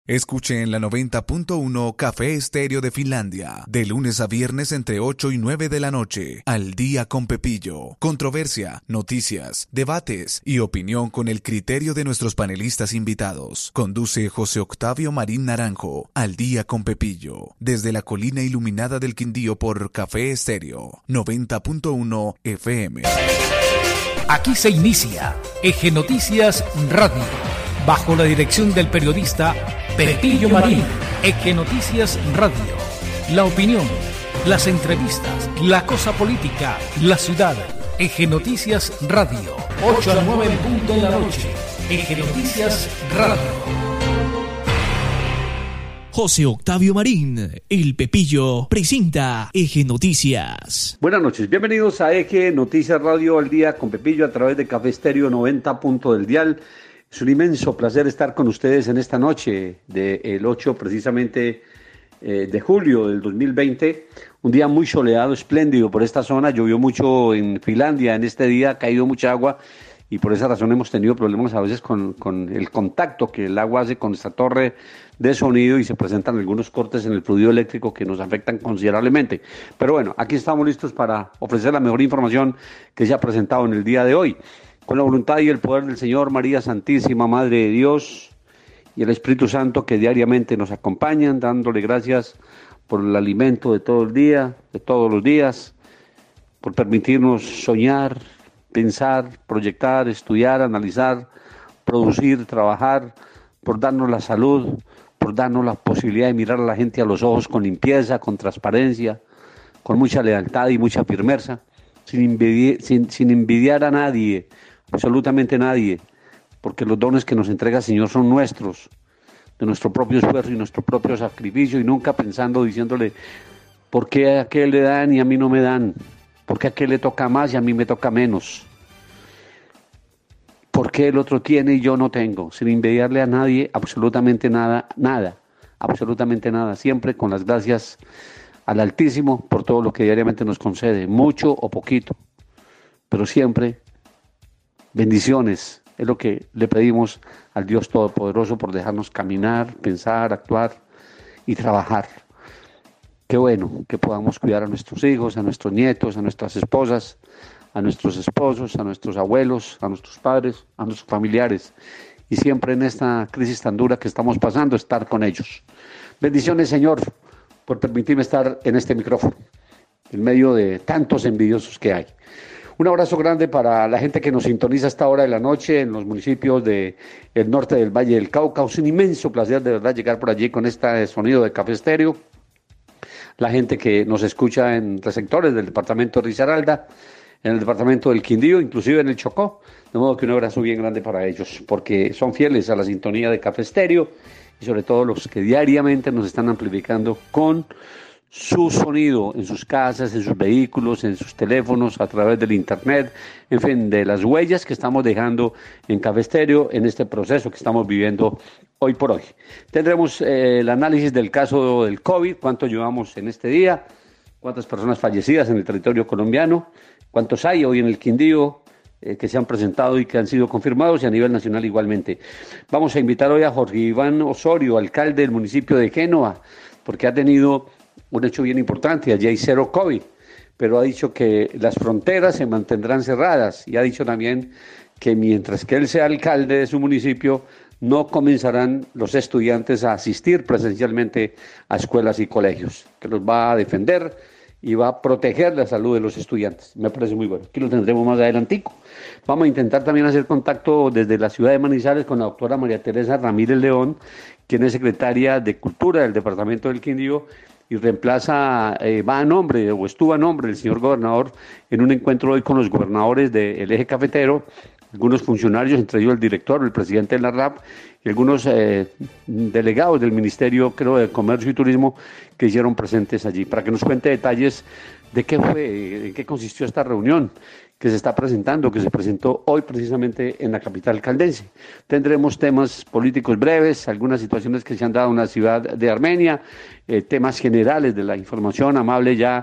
Escuche en la 90.1 Café Estéreo de Finlandia, de lunes a viernes entre 8 y 9 de la noche, Al Día con Pepillo. Controversia, noticias, debates y opinión con el criterio de nuestros panelistas invitados. Conduce José Octavio Marín Naranjo, Al Día con Pepillo, desde la colina iluminada del Quindío por Café Estéreo, 90.1 FM. Aquí se inicia Eje Noticias Radio, bajo la dirección del periodista Pepillo Marín. Eje Noticias Radio. La opinión, las entrevistas, la cosa política, la ciudad. Eje Noticias Radio. 8 a 9 en punto de la noche. Eje Noticias Radio. José Octavio Marín, el Pepillo, presenta Eje Noticias. Buenas noches, bienvenidos a Eje Noticias Radio al Día con Pepillo a través de Café Estéreo 90 punto del dial. Es un inmenso placer estar con ustedes en esta noche del 8 precisamente de julio del 2020. Un día muy soleado, espléndido por esta zona. Llovió mucho en Finlandia en este día, ha caído mucha agua y por esa razón hemos tenido problemas a veces con el contacto que el agua hace con esta torre de sonido y se presentan algunos cortes en el fluido eléctrico que nos afectan considerablemente. Pero bueno, aquí estamos listos para ofrecer la mejor información que se ha presentado en el día de hoy. Con la voluntad y el poder del Señor, María Santísima, Madre de Dios, y el Espíritu Santo que diariamente nos acompañan, dándole gracias por el alimento de todo el día, de todos los días, por permitirnos soñar, pensar, proyectar, estudiar, analizar, producir, trabajar, por darnos la salud, por darnos la posibilidad de mirar a la gente a los ojos con limpieza, con transparencia, con mucha lealtad y mucha firmeza, sin envidiar a nadie, absolutamente nadie, porque los dones que nos entrega el Señor son nuestros, de nuestro propio esfuerzo y nuestro propio sacrificio, y nunca pensando, diciéndole, ¿por qué a aquel le dan y a mí no me dan? ¿Por qué a aquel le toca más y a mí me toca menos? ¿Por qué el otro tiene y yo no tengo? Sin envidiarle a nadie, absolutamente nada, absolutamente nada, siempre con las gracias al Altísimo por todo lo que diariamente nos concede, mucho o poquito, pero siempre bendiciones, es lo que le pedimos al Dios Todopoderoso por dejarnos caminar, pensar, actuar y trabajar. Qué bueno que podamos cuidar a nuestros hijos, a nuestros nietos, a nuestras esposas, a nuestros esposos, a nuestros abuelos, a nuestros padres, a nuestros familiares. Y siempre en esta crisis tan dura que estamos pasando, estar con ellos. Bendiciones, Señor, por permitirme estar en este micrófono, en medio de tantos envidiosos que hay. Un abrazo grande para la gente que nos sintoniza a esta hora de la noche en los municipios del norte del Valle del Cauca. Es un inmenso placer de verdad llegar por allí con este sonido de Café Estéreo. La gente que nos escucha en receptores del departamento de Risaralda, en el departamento del Quindío, inclusive en el Chocó. De modo que un abrazo bien grande para ellos, porque son fieles a la sintonía de Café Estéreo y sobre todo los que diariamente nos están amplificando con su sonido en sus casas, en sus vehículos, en sus teléfonos, a través del internet, en fin, de las huellas que estamos dejando en Café Estéreo en este proceso que estamos viviendo hoy por hoy. Tendremos el análisis del caso del COVID, cuánto llevamos en este día, cuántas personas fallecidas en el territorio colombiano, cuántos hay hoy en el Quindío que se han presentado y que han sido confirmados y a nivel nacional igualmente. Vamos a invitar hoy a Jorge Iván Osorio, alcalde del municipio de Génova, porque ha tenido un hecho bien importante, allí hay cero COVID, pero ha dicho que las fronteras se mantendrán cerradas y ha dicho también que mientras que él sea alcalde de su municipio, no comenzarán los estudiantes a asistir presencialmente a escuelas y colegios, que los va a defender y va a proteger la salud de los estudiantes. Me parece muy bueno. Aquí lo tendremos más adelantico. Vamos a intentar también hacer contacto desde la ciudad de Manizales con la doctora María Teresa Ramírez León, quien es secretaria de Cultura del departamento del Quindío y reemplaza, va a nombre o estuvo a nombre del señor gobernador en un encuentro hoy con los gobernadores del eje cafetero, algunos funcionarios, entre ellos el director, el presidente de la RAP y algunos delegados del Ministerio, creo, de Comercio y Turismo que hicieron presentes allí, para que nos cuente detalles de qué fue, en qué consistió esta reunión que se está presentando, que se presentó hoy precisamente en la capital caldense. Tendremos temas políticos breves, algunas situaciones que se han dado en la ciudad de Armenia, temas generales de la información amable ya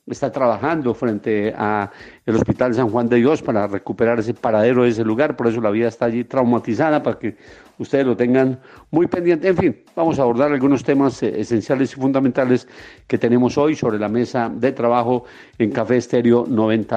está trabajando frente a el Hospital San Juan de Dios para recuperar ese paradero de ese lugar, por eso la vía está allí traumatizada, para que ustedes lo tengan muy pendiente. En fin, vamos a abordar algunos temas esenciales y fundamentales que tenemos hoy sobre la mesa de trabajo en Café Estéreo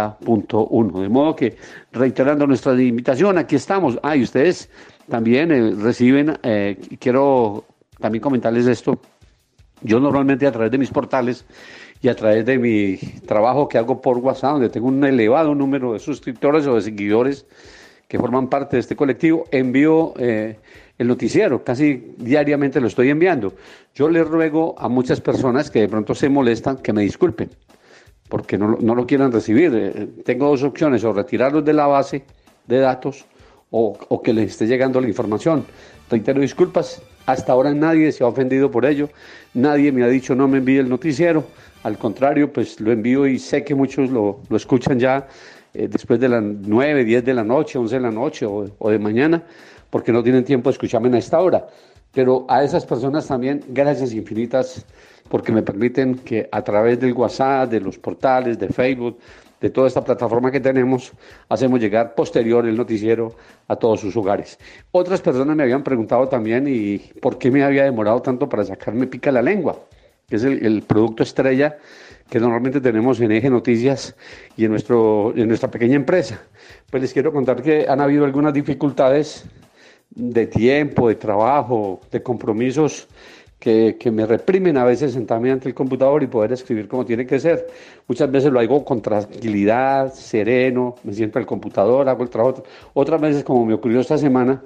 90.1. De modo que, reiterando nuestra invitación, aquí estamos. Y ustedes también reciben, quiero también comentarles esto. Yo normalmente a través de mis portales y a través de mi trabajo que hago por WhatsApp, donde tengo un elevado número de suscriptores o de seguidores que forman parte de este colectivo, envío el noticiero, casi diariamente lo estoy enviando. Yo les ruego a muchas personas que de pronto se molestan que me disculpen, porque no lo quieran recibir. Tengo dos opciones, o retirarlos de la base de datos o que les esté llegando la información. Reitero disculpas, hasta ahora nadie se ha ofendido por ello, nadie me ha dicho no me envíe el noticiero. Al contrario, pues lo envío y sé que muchos lo escuchan ya después de las 9, 10 de la noche, 11 de la noche o de mañana, porque no tienen tiempo de escucharme a esta hora. Pero a esas personas también, gracias infinitas, porque me permiten que a través del WhatsApp, de los portales, de Facebook, de toda esta plataforma que tenemos, hacemos llegar posterior el noticiero a todos sus hogares. Otras personas me habían preguntado también y por qué me había demorado tanto para sacarme pica la lengua, que es el producto estrella que normalmente tenemos en Eje Noticias y en nuestra pequeña empresa. Pues les quiero contar que han habido algunas dificultades de tiempo, de trabajo, de compromisos que me reprimen a veces sentarme ante el computador y poder escribir como tiene que ser. Muchas veces lo hago con tranquilidad, sereno, me siento al computador, hago el trabajo. Otras veces, como me ocurrió esta semana,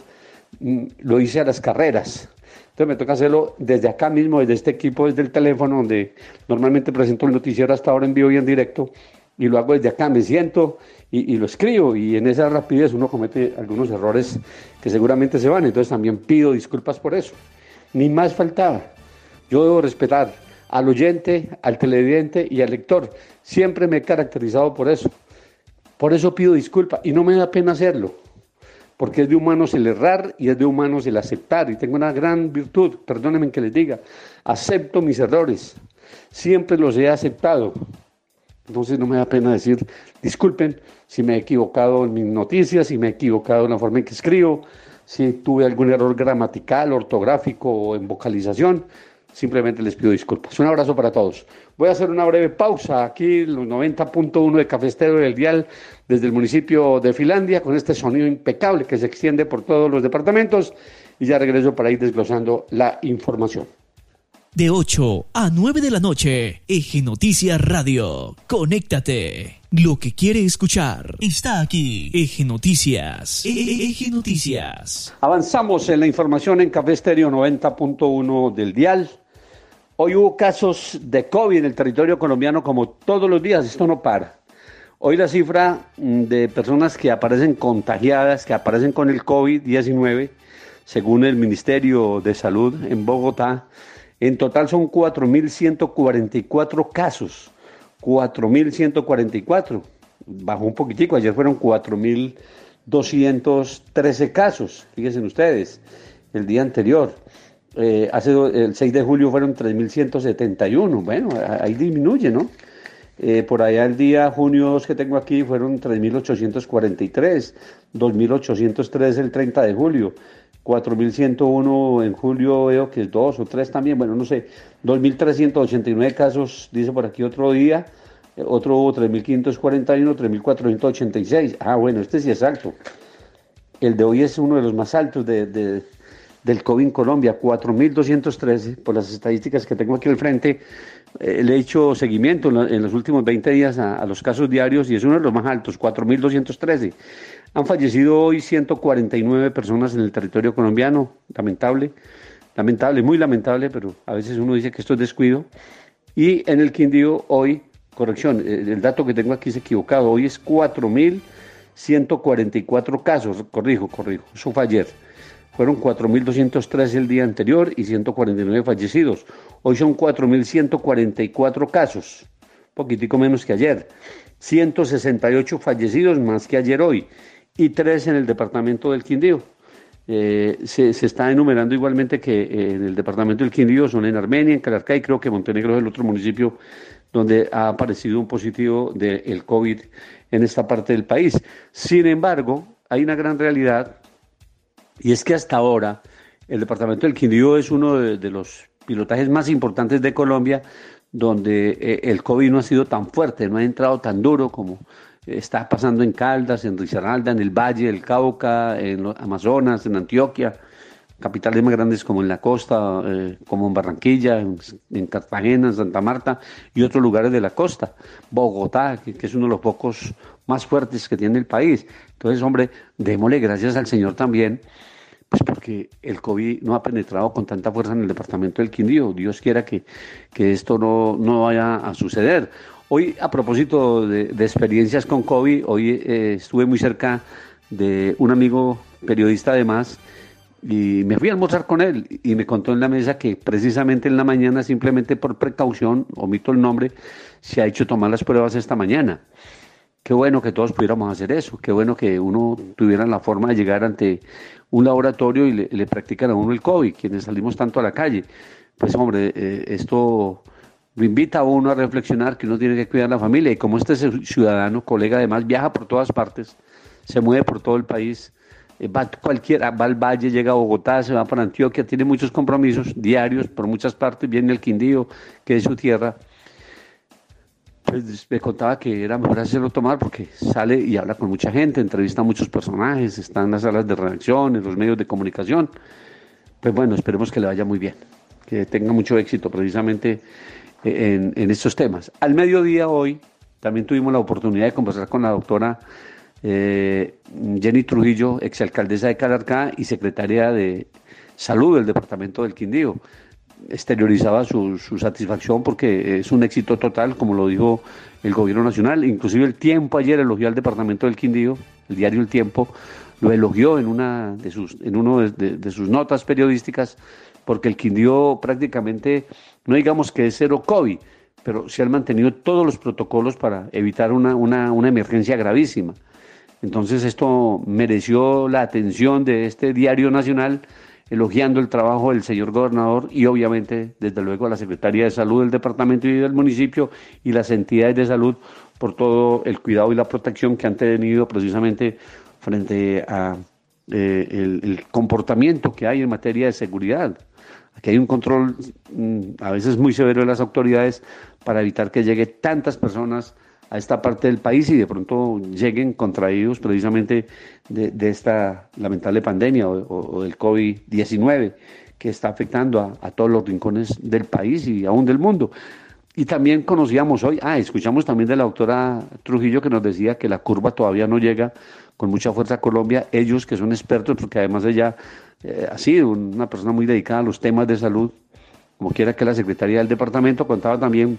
lo hice a las carreras. Entonces me toca hacerlo desde acá mismo, desde este equipo, desde el teléfono, donde normalmente presento el noticiero hasta ahora en vivo y en directo, y lo hago desde acá, me siento y lo escribo, y en esa rapidez uno comete algunos errores que seguramente se van, entonces también pido disculpas por eso. Ni más faltaba. Yo debo respetar al oyente, al televidente y al lector. Siempre me he caracterizado por eso. Por eso pido disculpas y no me da pena hacerlo, porque es de humanos el errar y es de humanos el aceptar. Y tengo una gran virtud, perdónenme que les diga, acepto mis errores, siempre los he aceptado. Entonces no me da pena decir, disculpen si me he equivocado en mis noticias, si me he equivocado en la forma en que escribo, si tuve algún error gramatical, ortográfico o en vocalización, simplemente les pido disculpas. Un abrazo para todos. Voy a hacer una breve pausa aquí, los 90.1 de Café Estéreo del Dial, desde el municipio de Finlandia, con este sonido impecable que se extiende por todos los departamentos, y ya regreso para ir desglosando la información. De 8 a 9 de la noche, Eje Noticias Radio. Conéctate. Lo que quiere escuchar está aquí. Eje Noticias. Eje Noticias. Avanzamos en la información en Café Estéreo 90.1 del Dial. Hoy hubo casos de COVID en el territorio colombiano como todos los días, esto no para. Hoy la cifra de personas que aparecen contagiadas, que aparecen con el COVID-19, según el Ministerio de Salud en Bogotá, en total son 4.144 casos, 4.144, bajó un poquitico, ayer fueron 4.213 casos, fíjense ustedes, el día anterior, el 6 de julio fueron 3.171, bueno, ahí disminuye, ¿no? Por allá el día junio 2 que tengo aquí fueron 3.843, 2.803 el 30 de julio, 4.101 en julio, veo que es 2 o 3 también, bueno, no sé, 2.389 casos, dice por aquí otro día, otro 3.541, 3.486, bueno, este sí es alto, el de hoy es uno de los más altos del COVID en Colombia, 4.213, por las estadísticas que tengo aquí al frente, le he hecho seguimiento en los últimos 20 días a los casos diarios y es uno de los más altos, 4.213. Han fallecido hoy 149 personas en el territorio colombiano, lamentable, muy lamentable, pero a veces uno dice que esto es descuido. Y en el Quindío hoy, corrección, el dato que tengo aquí es equivocado, hoy es 4.144 casos, corrijo, eso fue ayer. Fueron 4.213 el día anterior y 149 fallecidos. Hoy son 4.144 casos, poquitico menos que ayer. 168 fallecidos más que ayer hoy y 3 en el departamento del Quindío. Se está enumerando igualmente que en el departamento del Quindío son en Armenia, en Calarcá y creo que Montenegro es el otro municipio donde ha aparecido un positivo del COVID en esta parte del país. Sin embargo, hay una gran realidad, y es que hasta ahora el departamento del Quindío es uno de los pilotajes más importantes de Colombia, donde el COVID no ha sido tan fuerte, no ha entrado tan duro como está pasando en Caldas, en Risaralda, en el Valle del Cauca, en los Amazonas, en Antioquia, capitales más grandes como en la costa, como en Barranquilla, en Cartagena, en Santa Marta y otros lugares de la costa. Bogotá, que es uno de los pocos más fuertes que tiene el país. Entonces, hombre, démosle gracias al Señor también, pues porque el COVID no ha penetrado con tanta fuerza en el departamento del Quindío. Dios quiera que esto no vaya a suceder. Hoy, a propósito de experiencias con COVID, hoy estuve muy cerca de un amigo periodista además, y me fui a almorzar con él y me contó en la mesa que precisamente en la mañana, simplemente por precaución, omito el nombre, se ha hecho tomar las pruebas esta mañana. Qué bueno que todos pudiéramos hacer eso, qué bueno que uno tuviera la forma de llegar ante un laboratorio y le practican a uno el COVID, quienes salimos tanto a la calle. Pues hombre, esto lo invita a uno a reflexionar que uno tiene que cuidar a la familia, y como este ciudadano, colega además, viaja por todas partes, se mueve por todo el país, va al Valle, llega a Bogotá, se va para Antioquia, tiene muchos compromisos diarios por muchas partes, viene el Quindío, que es su tierra. Pues me contaba que era mejor hacerlo tomar porque sale y habla con mucha gente, entrevista a muchos personajes, está en las salas de redacción, en los medios de comunicación. Pues bueno, esperemos que le vaya muy bien, que tenga mucho éxito precisamente en estos temas. Al mediodía hoy también tuvimos la oportunidad de conversar con la doctora Jenny Trujillo, exalcaldesa de Calarcá y secretaria de Salud del departamento del Quindío. Exteriorizaba su satisfacción porque es un éxito total, como lo dijo el gobierno nacional. Inclusive El Tiempo ayer elogió al departamento del Quindío, el diario El Tiempo lo elogió en una de sus notas periodísticas, porque el Quindío prácticamente, no digamos que es cero COVID, pero se han mantenido todos los protocolos para evitar una emergencia gravísima. Entonces esto mereció la atención de este diario nacional, elogiando el trabajo del señor gobernador y obviamente, desde luego, a la Secretaría de Salud del departamento y del municipio y las entidades de salud por todo el cuidado y la protección que han tenido precisamente frente a el comportamiento que hay en materia de seguridad. Aquí hay un control a veces muy severo de las autoridades para evitar que llegue tantas personas a esta parte del país y de pronto lleguen contraídos precisamente de esta lamentable pandemia o del COVID-19 que está afectando a todos los rincones del país y aún del mundo. Y también conocíamos hoy, escuchamos también de la doctora Trujillo que nos decía que la curva todavía no llega con mucha fuerza a Colombia, ellos que son expertos, porque además ella ha sido una persona muy dedicada a los temas de salud, como quiera que la secretaría del departamento, contaba también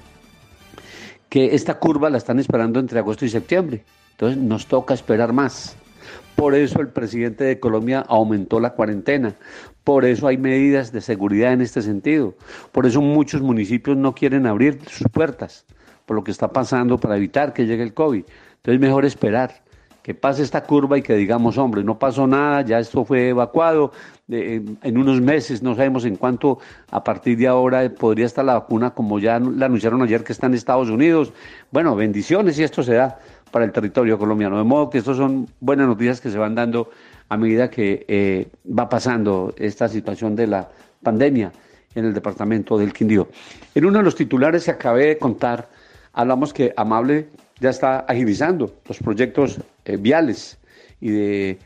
que esta curva la están esperando entre agosto y septiembre. Entonces nos toca esperar más. Por eso el presidente de Colombia aumentó la cuarentena. Por eso hay medidas de seguridad en este sentido. Por eso muchos municipios no quieren abrir sus puertas, por lo que está pasando para evitar que llegue el COVID. Entonces mejor esperar que pase esta curva y que digamos, hombre, no pasó nada, ya esto fue evacuado, en unos meses, no sabemos en cuánto, a partir de ahora podría estar la vacuna, como ya la anunciaron ayer que está en Estados Unidos. Bueno, bendiciones si esto se da para el territorio colombiano, de modo que estos son buenas noticias que se van dando a medida que va pasando esta situación de la pandemia en el departamento del Quindío. En uno de los titulares que acabé de contar, hablamos que Amable ya está agilizando los proyectos viales y de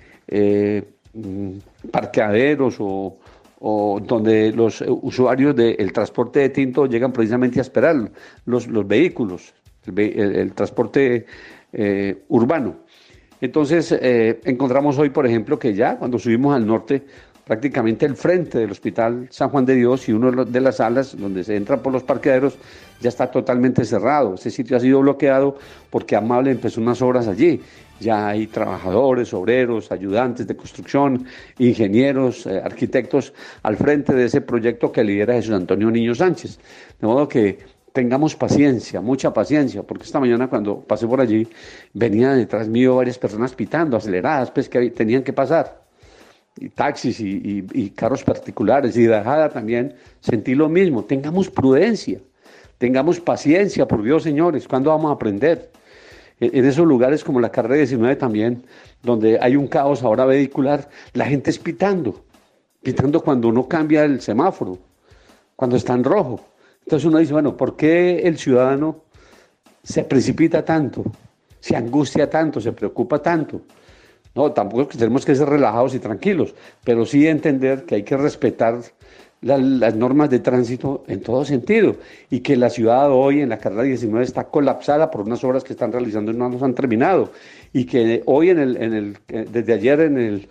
parqueaderos o donde los usuarios del transporte de tinto llegan precisamente a esperar los vehículos, el transporte urbano. Entonces encontramos hoy, por ejemplo, que ya cuando subimos al norte, prácticamente el frente del Hospital San Juan de Dios y una de las salas donde se entra por los parqueaderos ya está totalmente cerrado. Ese sitio ha sido bloqueado porque Amable empezó unas obras allí. Ya hay trabajadores, obreros, ayudantes de construcción, ingenieros, arquitectos al frente de ese proyecto que lidera Jesús Antonio Niño Sánchez. De modo que tengamos paciencia, mucha paciencia, porque esta mañana cuando pasé por allí venían detrás mío varias personas pitando, aceleradas, pues que tenían que pasar. Y taxis y carros particulares y de bajada también sentí lo mismo. Tengamos prudencia, Tengamos paciencia, por Dios, señores. ¿Cuándo vamos a aprender? En esos lugares como la carrera 19 también, donde hay un caos ahora vehicular, la gente es pitando cuando uno cambia el semáforo, cuando está en rojo. Entonces uno dice, bueno, ¿por qué el ciudadano se precipita tanto, se angustia tanto, se preocupa tanto? No, tampoco es que tenemos que ser relajados y tranquilos, pero sí entender que hay que respetar las normas de tránsito en todo sentido, y que la ciudad hoy en la carrera 19 está colapsada por unas obras que están realizando y no nos han terminado, y que hoy desde ayer en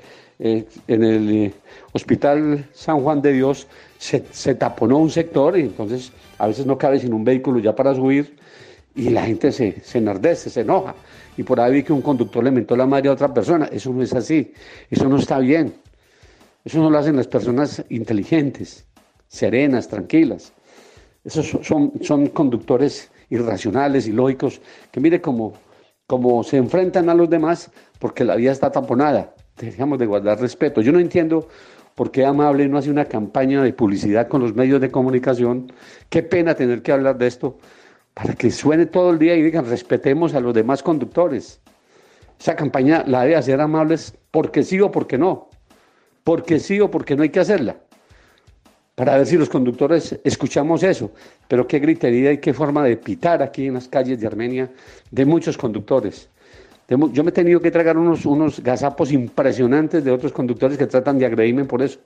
el Hospital San Juan de Dios se taponó un sector, y entonces a veces no cabe sin un vehículo ya para subir, y la gente se enardece, se enoja, y por ahí vi que un conductor le mentó la madre a otra persona. Eso no es así, eso no está bien. Eso no lo hacen las personas inteligentes, serenas, tranquilas. Esos son conductores irracionales, ilógicos, que mire cómo se enfrentan a los demás porque la vía está taponada. Dejamos de guardar respeto. Yo no entiendo por qué Amable no hace una campaña de publicidad con los medios de comunicación. Qué pena tener que hablar de esto, para que suene todo el día y digan, respetemos a los demás conductores. Esa campaña la debe hacer Amables porque sí o porque no. Porque sí o porque no hay que hacerla, para ver si los conductores escuchamos eso. Pero qué gritería y qué forma de pitar aquí en las calles de Armenia de muchos conductores. Yo me he tenido que tragar unos gazapos impresionantes de otros conductores que tratan de agredirme por eso.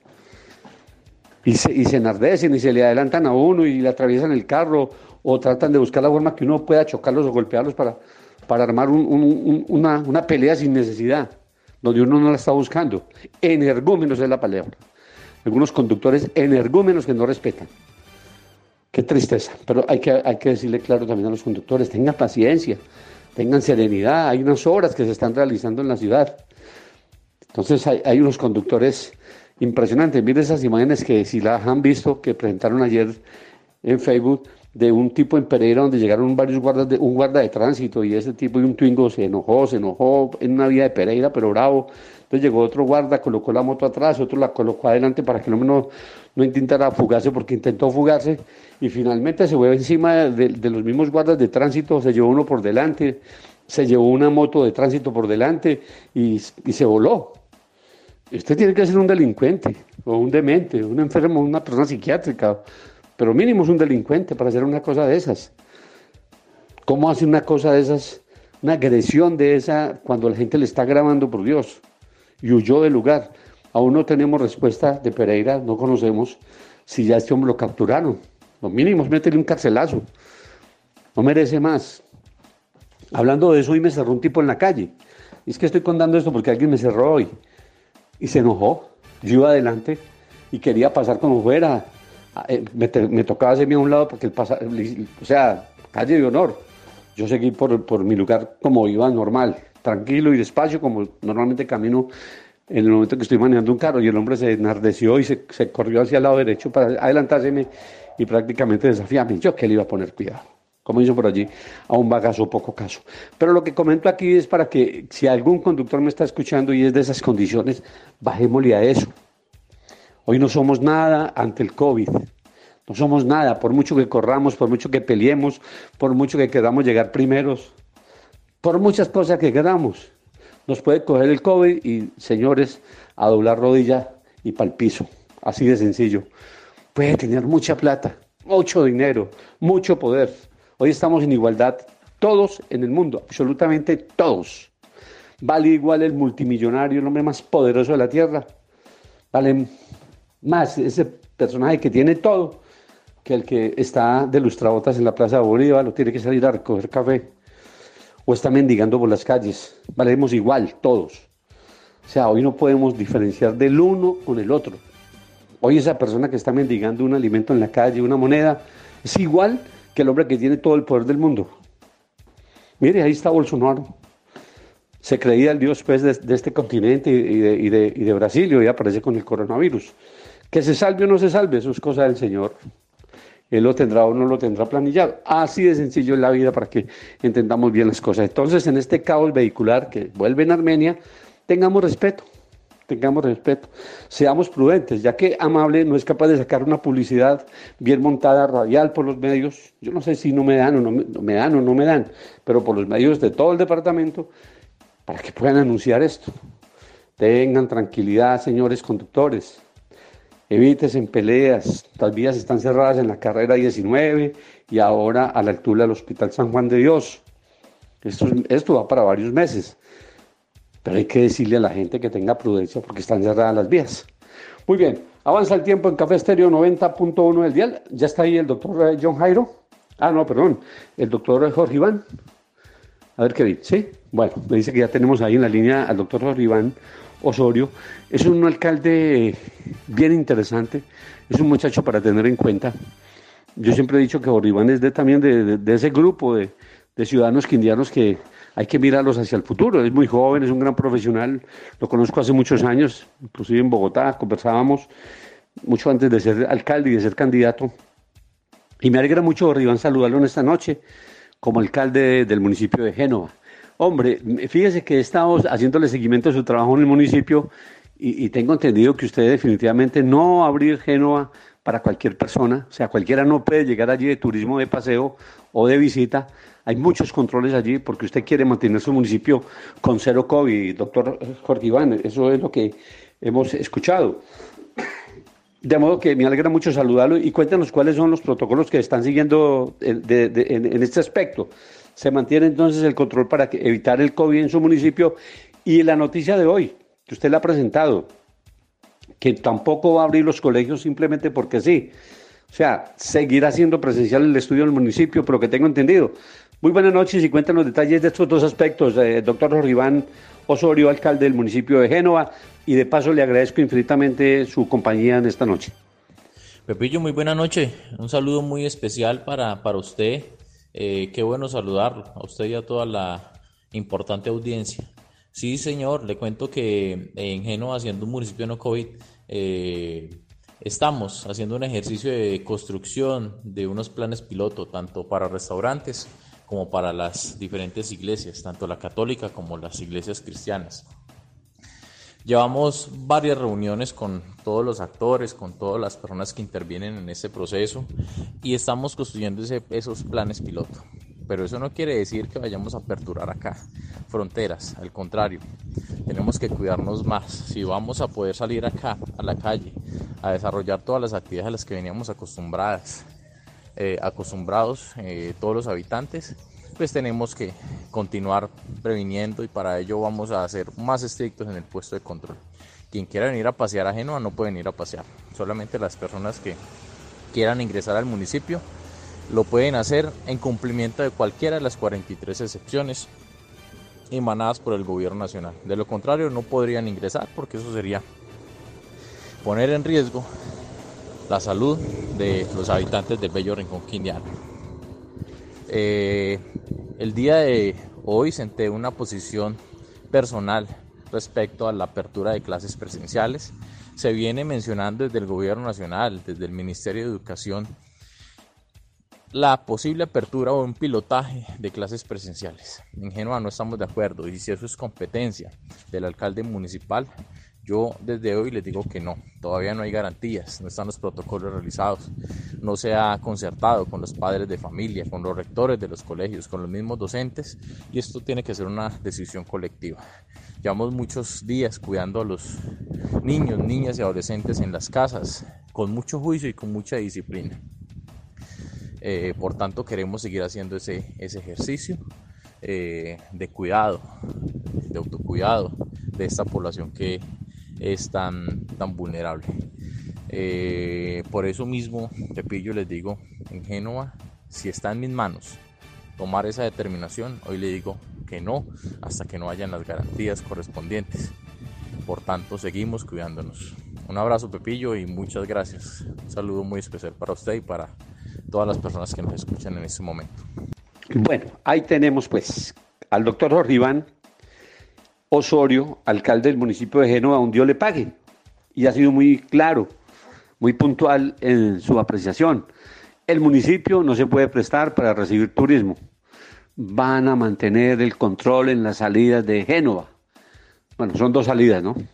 Y se enardecen y se le adelantan a uno y le atraviesan el carro, o tratan de buscar la forma que uno pueda chocarlos o golpearlos para armar una pelea sin necesidad, donde uno no la está buscando. Energúmenos es la palabra. Algunos conductores energúmenos que no respetan. Qué tristeza. Pero hay que decirle claro también a los conductores, tengan paciencia, tengan serenidad. Hay unas obras que se están realizando en la ciudad. Entonces hay unos conductores impresionantes. Miren esas imágenes que si las han visto, que presentaron ayer en Facebook, de un tipo en Pereira donde llegaron varios un guarda de tránsito, y ese tipo y un Twingo se enojó en una vía de Pereira, pero bravo. Entonces llegó otro guarda, colocó la moto atrás, otro la colocó adelante para que no intentara fugarse, porque intentó fugarse y finalmente se fue encima de los mismos guardas de tránsito, se llevó uno por delante, se llevó una moto de tránsito por delante y se voló. Usted tiene que ser un delincuente, o un demente, un enfermo, una persona psiquiátrica, pero mínimo es un delincuente para hacer una cosa de esas. ¿Cómo hace una cosa de esas, una agresión de esa, cuando la gente le está grabando, por Dios? Y huyó del lugar. Aún no tenemos respuesta de Pereira, no conocemos si ya este hombre lo capturaron. Lo mínimo es meterle un carcelazo. No merece más. Hablando de eso, hoy me cerró un tipo en la calle. Y es que estoy contando esto porque alguien me cerró hoy. Y se enojó. Yo iba adelante y quería pasar como fuera. Me tocaba hacerme a un lado porque calle de honor. Yo seguí por mi lugar como iba normal, tranquilo y despacio, como normalmente camino en el momento que estoy manejando un carro, y el hombre se enardeció y se corrió hacia el lado derecho para adelantárseme y prácticamente desafiarme. Yo que le iba a poner cuidado, como hizo por allí, a un bagazo poco caso. Pero lo que comento aquí es para que, si algún conductor me está escuchando y es de esas condiciones, bajémosle a eso. Hoy no somos nada ante el COVID. No somos nada, por mucho que corramos, por mucho que peleemos, por mucho que queramos llegar primeros, por muchas cosas que queramos. Nos puede coger el COVID y, señores, a doblar rodilla y pa'l piso. Así de sencillo. Puede tener mucha plata, mucho dinero, mucho poder. Hoy estamos en igualdad, todos en el mundo, absolutamente todos. Vale igual el multimillonario, el hombre más poderoso de la tierra. Vale más ese personaje que tiene todo que el que está de lustrabotas en la Plaza de Bolívar, o tiene que salir a recoger café, o está mendigando por las calles. Valemos igual, todos. O sea, hoy no podemos diferenciar del uno con el otro. Hoy esa persona que está mendigando un alimento en la calle, una moneda, es igual que el hombre que tiene todo el poder del mundo. Mire, ahí está Bolsonaro. Se creía el dios, pues, de este continente y de Brasil, y hoy aparece con el coronavirus. Que se salve o no se salve, eso es cosa del Señor. Él lo tendrá o no lo tendrá planillado. Así de sencillo es la vida, para que entendamos bien las cosas. Entonces, en este caos vehicular que vuelve en Armenia, tengamos respeto. tengamos respeto, seamos prudentes, ya que Amable no es capaz de sacar una publicidad bien montada, radial por los medios. Yo no sé si no me dan o no me dan, pero por los medios de todo el departamento, para que puedan anunciar esto. Tengan tranquilidad, señores conductores. Evítense peleas. Las vías están cerradas en la carrera 19 y ahora a la altura del Hospital San Juan de Dios. Esto va para varios meses. Pero hay que decirle a la gente que tenga prudencia porque están cerradas las vías. Muy bien, avanza el tiempo en Café Estéreo 90.1 del dial. Ya está ahí el doctor John Jairo. El doctor Jorge Iván. A ver qué dice, ¿sí? Bueno, me dice que ya tenemos ahí en la línea al doctor Jorge Iván Osorio. Es un alcalde bien interesante, es un muchacho para tener en cuenta. Yo siempre he dicho que Jorge Iván es también de ese grupo de ciudadanos quindianos que hay que mirarlos hacia el futuro. Es muy joven, es un gran profesional, lo conozco hace muchos años, inclusive en Bogotá, conversábamos mucho antes de ser alcalde y de ser candidato. Y me alegra mucho, Jorge Iván, saludarlo en esta noche como alcalde del municipio de Génova. Hombre, fíjese que he estado haciéndole seguimiento a su trabajo en el municipio y tengo entendido que usted definitivamente no va a abrir Génova para cualquier persona. O sea, cualquiera no puede llegar allí de turismo, de paseo o de visita. Hay muchos controles allí porque usted quiere mantener su municipio con cero COVID, doctor Jorge Iván. Eso es lo que hemos escuchado. De modo que me alegra mucho saludarlo y cuéntanos cuáles son los protocolos que están siguiendo en este aspecto. Se mantiene entonces el control para evitar el COVID en su municipio. Y la noticia de hoy, que usted la ha presentado, que tampoco va a abrir los colegios simplemente porque sí. O sea, seguirá siendo presencial el estudio en el municipio, pero que tengo entendido. Muy buenas noches y cuéntanos detalles de estos dos aspectos, doctor Jorge Iván Osorio, alcalde del municipio de Génova, y de paso le agradezco infinitamente su compañía en esta noche. Pepillo, muy buena noche. Un saludo muy especial para usted. Qué bueno saludarlo, a usted y a toda la importante audiencia. Sí, señor, le cuento que en Génova, siendo un municipio no COVID, estamos haciendo un ejercicio de construcción de unos planes piloto, tanto para restaurantes como para las diferentes iglesias, tanto la católica como las iglesias cristianas. Llevamos varias reuniones con todos los actores, con todas las personas que intervienen en este proceso y estamos construyendo esos planes piloto. Pero eso no quiere decir que vayamos a aperturar acá fronteras, al contrario, tenemos que cuidarnos más. Si vamos a poder salir acá a la calle a desarrollar todas las actividades a las que veníamos acostumbrados todos los habitantes, pues tenemos que continuar previniendo y para ello vamos a ser más estrictos en el puesto de control. Quien quiera venir a pasear a Génova no puede venir a pasear, solamente las personas que quieran ingresar al municipio lo pueden hacer en cumplimiento de cualquiera de las 43 excepciones emanadas por el gobierno nacional. De lo contrario no podrían ingresar porque eso sería poner en riesgo la salud de los habitantes del bello rincón quindiano. El día de hoy senté una posición personal respecto a la apertura de clases presenciales. Se viene mencionando desde el gobierno nacional, desde el Ministerio de Educación, la posible apertura o un pilotaje de clases presenciales. En Génova no estamos de acuerdo y si eso es competencia del alcalde municipal, yo desde hoy les digo que no, todavía no hay garantías, no están los protocolos realizados, no se ha concertado con los padres de familia, con los rectores de los colegios, con los mismos docentes y esto tiene que ser una decisión colectiva. Llevamos muchos días cuidando a los niños, niñas y adolescentes en las casas, con mucho juicio y con mucha disciplina. Por tanto queremos seguir haciendo ese ejercicio de cuidado, de autocuidado de esta población que es tan vulnerable. Por eso mismo, Pepillo, les digo, en Génova, si está en mis manos tomar esa determinación, hoy le digo que no, hasta que no hayan las garantías correspondientes. Por tanto, seguimos cuidándonos. Un abrazo, Pepillo, y muchas gracias. Un saludo muy especial para usted y para todas las personas que nos escuchan en este momento. Bueno, ahí tenemos pues al doctor Jorge Iván Osorio, alcalde del municipio de Génova, un Dios le pague. Y ha sido muy claro, muy puntual en su apreciación. El municipio no se puede prestar para recibir turismo. Van a mantener el control en las salidas de Génova. Bueno, son dos salidas, ¿no?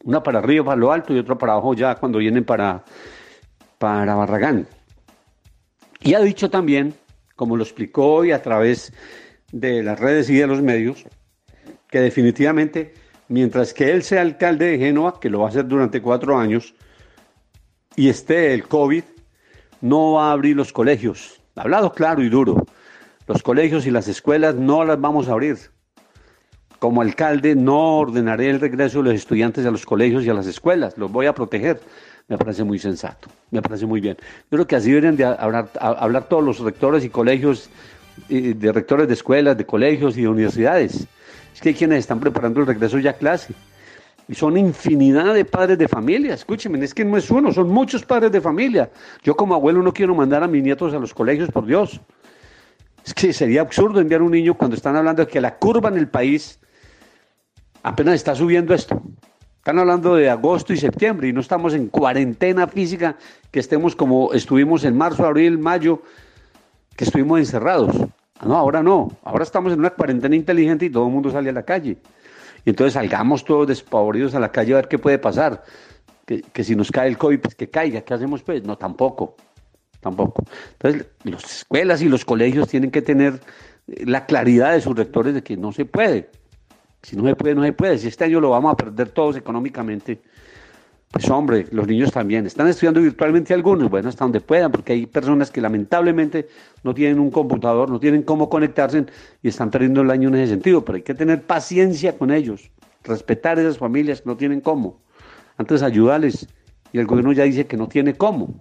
Una para Río, para lo alto, y otra para abajo ya cuando vienen para Barragán. Y ha dicho también, como lo explicó hoy a través de las redes y de los medios, que definitivamente, mientras que él sea alcalde de Génova, que lo va a hacer durante 4 años, y esté el COVID, no va a abrir los colegios. Ha hablado claro y duro. Los colegios y las escuelas no las vamos a abrir. Como alcalde no ordenaré el regreso de los estudiantes a los colegios y a las escuelas. Los voy a proteger. Me parece muy sensato. Me parece muy bien. Yo creo que así deberían de hablar todos los rectores y colegios, de rectores de escuelas, de colegios y de universidades. Es que hay quienes están preparando el regreso ya a clase. Y son infinidad de padres de familia. Escúchenme, es que no es uno, son muchos padres de familia. Yo como abuelo no quiero mandar a mis nietos a los colegios, por Dios. Es que sería absurdo enviar un niño cuando están hablando de que la curva en el país apenas está subiendo esto. Están hablando de agosto y septiembre y no estamos en cuarentena física, que estemos como estuvimos en marzo, abril, mayo, que estuvimos encerrados. No, ahora no. Ahora estamos en una cuarentena inteligente y todo el mundo sale a la calle. Y entonces salgamos todos despavoridos a la calle a ver qué puede pasar. Que si nos cae el COVID, pues que caiga. ¿Qué hacemos pues? No, tampoco. Entonces, las escuelas y los colegios tienen que tener la claridad de sus rectores de que no se puede. Si no se puede, no se puede. Si este año lo vamos a perder todos económicamente, pues hombre, los niños también. Están estudiando virtualmente algunos, bueno, hasta donde puedan, porque hay personas que lamentablemente no tienen un computador, no tienen cómo conectarse y están perdiendo el año en ese sentido. Pero hay que tener paciencia con ellos, respetar a esas familias que no tienen cómo. Antes ayudarles, y el gobierno ya dice que no tiene cómo.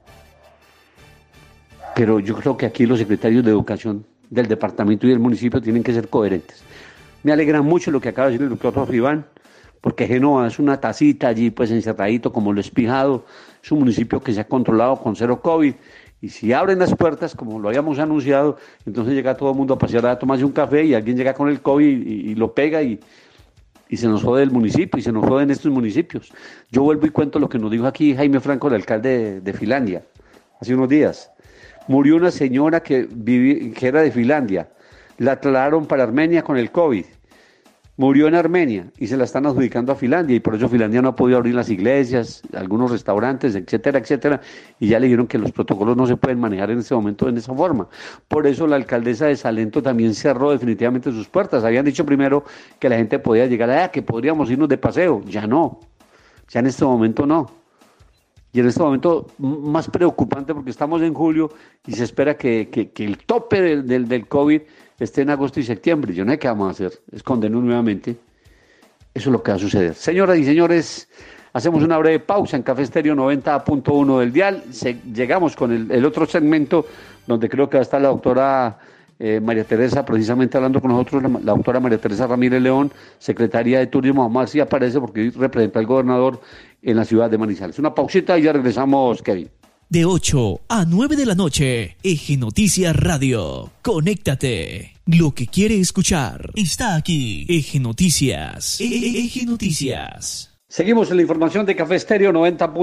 Pero yo creo que aquí los secretarios de educación del departamento y del municipio tienen que ser coherentes. Me alegra mucho lo que acaba de decir el doctor Iván, porque Génova es una tacita allí, pues encerradito como lo Espijado, es un municipio que se ha controlado con 0 COVID, y si abren las puertas, como lo habíamos anunciado, entonces llega todo el mundo a pasear a tomarse un café, y alguien llega con el COVID y lo pega, y se nos jode el municipio, y se nos joden estos municipios. Yo vuelvo y cuento lo que nos dijo aquí Jaime Franco, el alcalde de Finlandia, hace unos días. Murió una señora que era de Finlandia, la trasladaron para Armenia con el COVID, murió en Armenia y se la están adjudicando a Finlandia, y por eso Finlandia no ha podido abrir las iglesias, algunos restaurantes, etcétera, etcétera, y ya le dijeron que los protocolos no se pueden manejar en este momento en esa forma. Por eso la alcaldesa de Salento también cerró definitivamente sus puertas. Habían dicho primero que la gente podía llegar que podríamos irnos de paseo, ya no, ya en este momento no. Y en este momento más preocupante porque estamos en julio y se espera que el tope del COVID esté en agosto y septiembre. Yo no sé qué vamos a hacer, escondernos nuevamente. Eso es lo que va a suceder. Señoras y señores, hacemos una breve pausa en Café Estéreo 90.1 del dial. Llegamos con el otro segmento donde creo que va a estar la doctora María Teresa, precisamente hablando con nosotros, la doctora María Teresa Ramírez León, secretaria de Turismo. Vamos a ver si aparece porque hoy representa al gobernador en la ciudad de Manizales. Una pausita y ya regresamos, Kevin. De 8 a 9 de la noche, Eje Noticias Radio. Conéctate. Lo que quiere escuchar está aquí. Eje Noticias. Eje Noticias. Seguimos en la información de Café Estéreo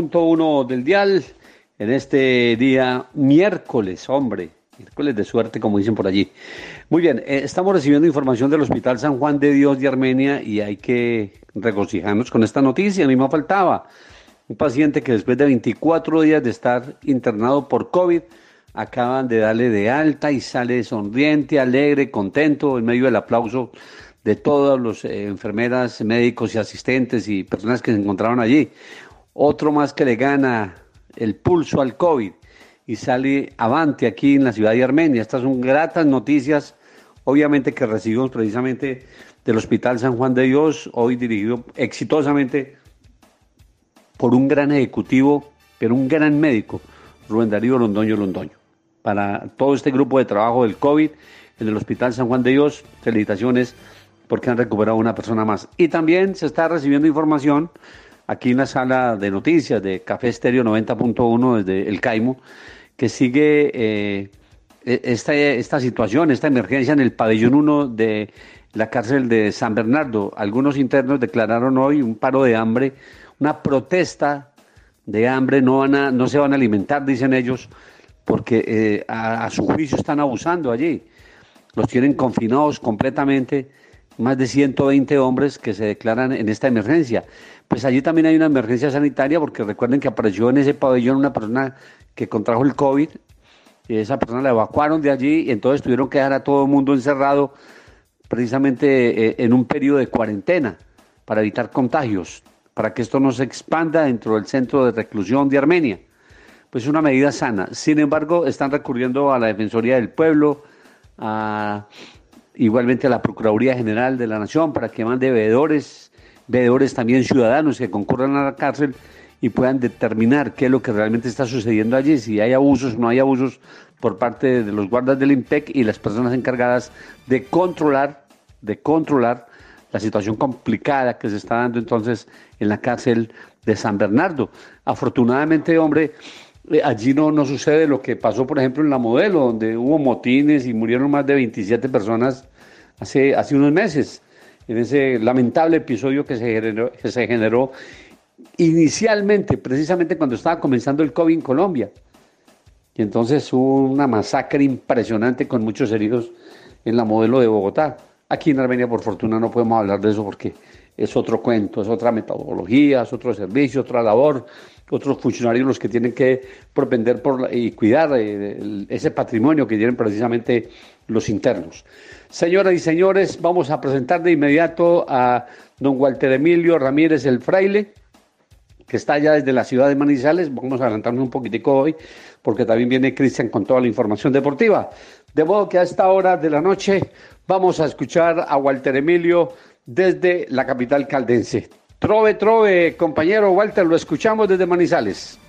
90.1 del dial. En este día miércoles, miércoles de suerte, como dicen por allí. Muy bien, estamos recibiendo información del Hospital San Juan de Dios de Armenia y hay que regocijarnos con esta noticia. A mí me faltaba un paciente que después de 24 días de estar internado por COVID, acaban de darle de alta y sale sonriente, alegre, contento, en medio del aplauso de todas las enfermeras, médicos y asistentes y personas que se encontraban allí. Otro más que le gana el pulso al COVID y sale avante aquí en la ciudad de Armenia. Estas son gratas noticias, obviamente, que recibimos precisamente del Hospital San Juan de Dios, hoy dirigido exitosamente por un gran ejecutivo, pero un gran médico, Rubén Darío Londoño. Para todo este grupo de trabajo del COVID en el Hospital San Juan de Dios, felicitaciones porque han recuperado una persona más. Y también se está recibiendo información aquí en la sala de noticias de Café Estéreo 90.1 desde el Caimo, que sigue esta situación, esta emergencia en el pabellón 1 de la cárcel de San Bernardo. Algunos internos declararon hoy un paro de hambre, una protesta de hambre, no se van a alimentar, dicen ellos, porque a su juicio están abusando allí. Los tienen confinados completamente más de 120 hombres que se declaran en esta emergencia. Pues allí también hay una emergencia sanitaria porque recuerden que apareció en ese pabellón una persona que contrajo el COVID y esa persona la evacuaron de allí y entonces tuvieron que dejar a todo el mundo encerrado precisamente en un periodo de cuarentena para evitar contagios, para que esto no se expanda dentro del centro de reclusión de Armenia. Pues una medida sana. Sin embargo, están recurriendo a la Defensoría del Pueblo, igualmente a la Procuraduría General de la Nación para que mande veedores también ciudadanos que concurran a la cárcel y puedan determinar qué es lo que realmente está sucediendo allí, si hay abusos o no hay abusos por parte de los guardas del IMPEC y las personas encargadas de controlar la situación complicada que se está dando entonces en la cárcel de San Bernardo. Afortunadamente, hombre, allí no sucede lo que pasó, por ejemplo, en La Modelo, donde hubo motines y murieron más de 27 personas hace unos meses, en ese lamentable episodio que se generó inicialmente, precisamente cuando estaba comenzando el COVID en Colombia. Y entonces hubo una masacre impresionante con muchos heridos en La Modelo de Bogotá. Aquí en Armenia, por fortuna, no podemos hablar de eso porque es otro cuento, es otra metodología, es otro servicio, otra labor, otros funcionarios los que tienen que propender y cuidar ese patrimonio que tienen precisamente los internos. Señoras y señores, vamos a presentar de inmediato a don Walter Emilio Ramírez el Fraile, que está allá desde la ciudad de Manizales. Vamos a adelantarnos un poquitico hoy, porque también viene Cristian con toda la información deportiva. De modo que a esta hora de la noche vamos a escuchar a Walter Emilio desde la capital caldense. Trove, compañero Walter, lo escuchamos desde Manizales.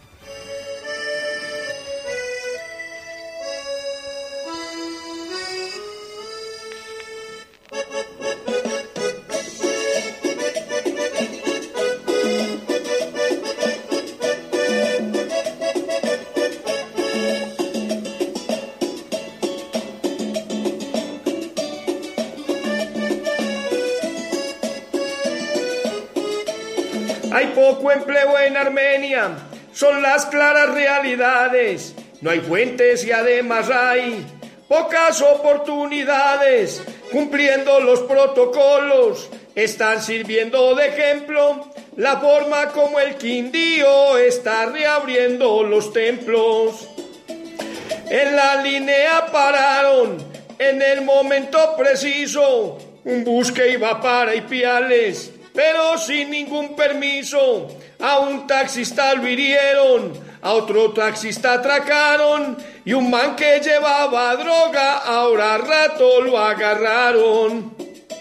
Hay poco empleo en Armenia, son las claras realidades. No hay fuentes y además hay pocas oportunidades. Cumpliendo los protocolos, están sirviendo de ejemplo la forma como el Quindío está reabriendo los templos. En la línea pararon, en el momento preciso, un bus que iba para Ipiales, pero sin ningún permiso. A un taxista lo hirieron, a otro taxista atracaron, y un man que llevaba droga, ahora a rato lo agarraron.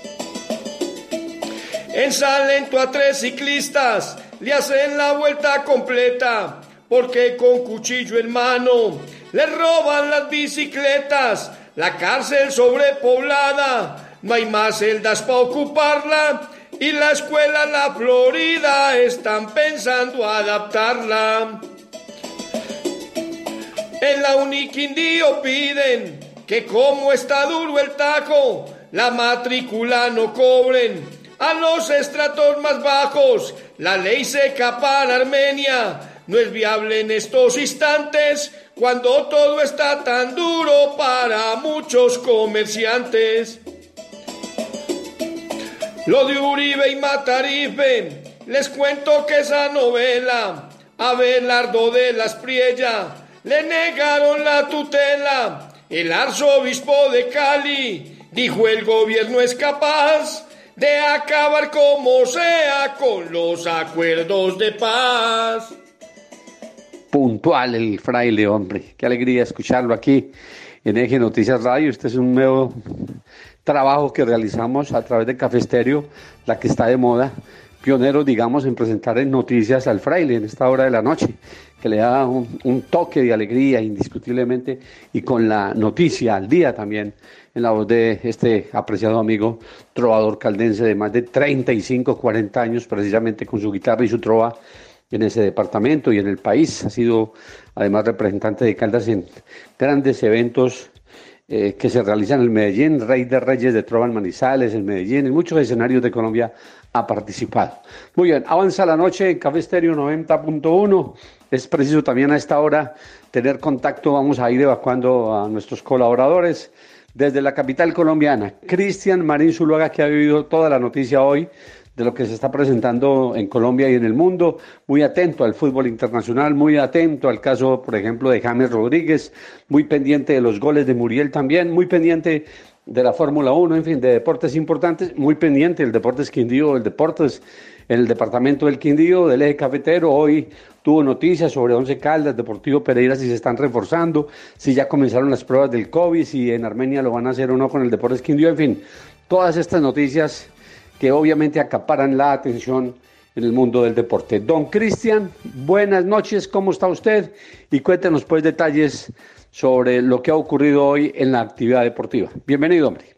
En Salento a 3 ciclistas le hacen la vuelta completa, porque con cuchillo en mano les roban las bicicletas. La cárcel sobrepoblada, no hay más celdas para ocuparla, y la escuela La Florida están pensando adaptarla. En la Uniquindío piden que como está duro el tajo, la matrícula no cobren a los estratos más bajos. La ley seca para Armenia no es viable en estos instantes, cuando todo está tan duro para muchos comerciantes. Lo de Uribe y Matarife, les cuento que esa novela, a Abelardo de las Priella le negaron la tutela. El arzobispo de Cali dijo: el gobierno es capaz de acabar como sea con los acuerdos de paz. Puntual el fraile, hombre. Qué alegría escucharlo aquí en Eje Noticias Radio. Este es un nuevo trabajo que realizamos a través de Café Estéreo, la que está de moda, pioneros, digamos, en presentar en noticias al fraile en esta hora de la noche, que le da un toque de alegría indiscutiblemente, y con la noticia al día también, en la voz de este apreciado amigo trovador caldense de más de 35, 40 años, precisamente con su guitarra y su trova en ese departamento y en el país. Ha sido además representante de Caldas en grandes eventos que se realizan en Medellín, Rey de Reyes de Trova en Manizales, en Medellín, en muchos escenarios de Colombia ha participado. Muy bien, avanza la noche en Café Estéreo 90.1. Es preciso también a esta hora tener contacto. Vamos a ir evacuando a nuestros colaboradores desde la capital colombiana, Cristian Marín Zuluaga, que ha vivido toda la noticia hoy de lo que se está presentando en Colombia y en el mundo, muy atento al fútbol internacional, muy atento al caso, por ejemplo, de James Rodríguez, muy pendiente de los goles de Muriel también, muy pendiente de la Fórmula 1, en fin, de deportes importantes, muy pendiente del Deportes Quindío, el Deportes en el departamento del Quindío, del Eje Cafetero. Hoy tuvo noticias sobre Once Caldas, Deportivo Pereira, si se están reforzando, si ya comenzaron las pruebas del COVID, si en Armenia lo van a hacer o no con el Deportes Quindío, en fin, todas estas noticias que obviamente acaparan la atención en el mundo del deporte. Don Cristian, buenas noches, ¿cómo está usted? Y cuéntenos pues detalles sobre lo que ha ocurrido hoy en la actividad deportiva. Bienvenido, hombre.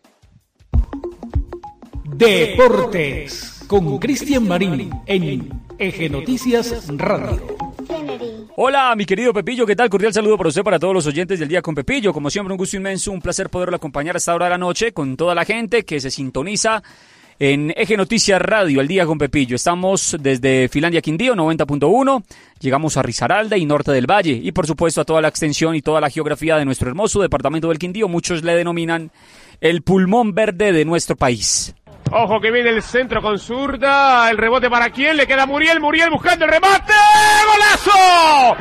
Deportes con Cristian Marín en Eje Noticias Radio. Hola, mi querido Pepillo, ¿qué tal? Cordial saludo para usted, para todos los oyentes del Día con Pepillo. Como siempre, un gusto inmenso, un placer poderlo acompañar a esta hora de la noche con toda la gente que se sintoniza en Eje Noticias Radio, al Día con Pepillo. Estamos desde Finlandia Quindío, 90.1, llegamos a Risaralda y Norte del Valle, y por supuesto a toda la extensión y toda la geografía de nuestro hermoso departamento del Quindío. Muchos le denominan el pulmón verde de nuestro país. Ojo que viene el centro con zurda, el rebote para quién, le queda Muriel buscando el remate, ¡golazo!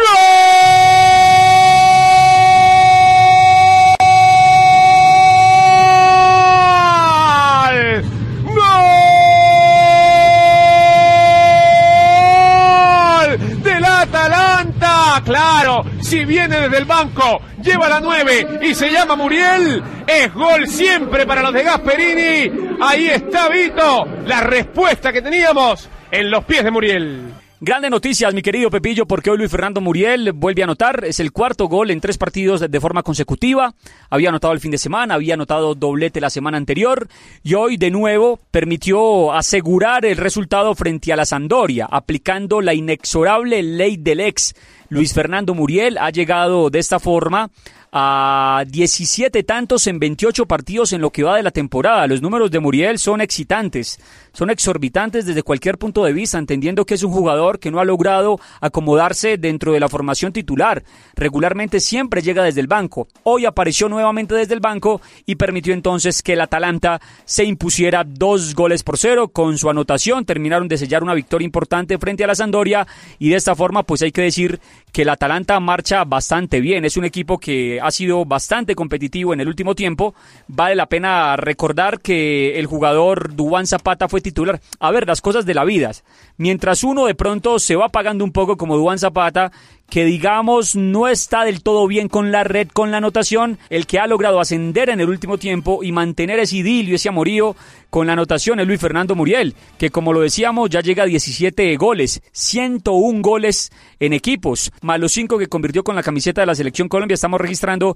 ¡Gol! ¡Del Atalanta! Claro, si viene desde el banco, lleva la 9 y se llama Muriel, es gol siempre para los de Gasperini. Ahí está Vito, la respuesta que teníamos en los pies de Muriel. Grandes noticias, mi querido Pepillo, porque hoy Luis Fernando Muriel vuelve a anotar. Es el cuarto gol en 3 partidos de forma consecutiva. Había anotado el fin de semana, había anotado doblete la semana anterior y hoy de nuevo permitió asegurar el resultado frente a la Sampdoria, aplicando la inexorable ley del ex. Luis Fernando Muriel ha llegado de esta forma a 17 tantos en 28 partidos en lo que va de la temporada. Los números de Muriel son excitantes, son exorbitantes desde cualquier punto de vista, entendiendo que es un jugador que no ha logrado acomodarse dentro de la formación titular. Regularmente siempre llega desde el banco. Hoy apareció nuevamente desde el banco y permitió entonces que el Atalanta se impusiera 2-0 con su anotación. Terminaron de sellar una victoria importante frente a la Sampdoria y de esta forma pues hay que decir que el Atalanta marcha bastante bien. Es un equipo que ha sido bastante competitivo en el último tiempo. Vale la pena recordar que el jugador Duván Zapata fue titular. A ver, las cosas de la vida. Mientras uno de pronto se va apagando un poco como Duván Zapata, que digamos no está del todo bien con la red, con la anotación, el que ha logrado ascender en el último tiempo y mantener ese idilio, ese amorío con la anotación es Luis Fernando Muriel, que como lo decíamos ya llega a 17 goles, 101 goles en equipos, más los 5 que convirtió con la camiseta de la Selección Colombia. Estamos registrando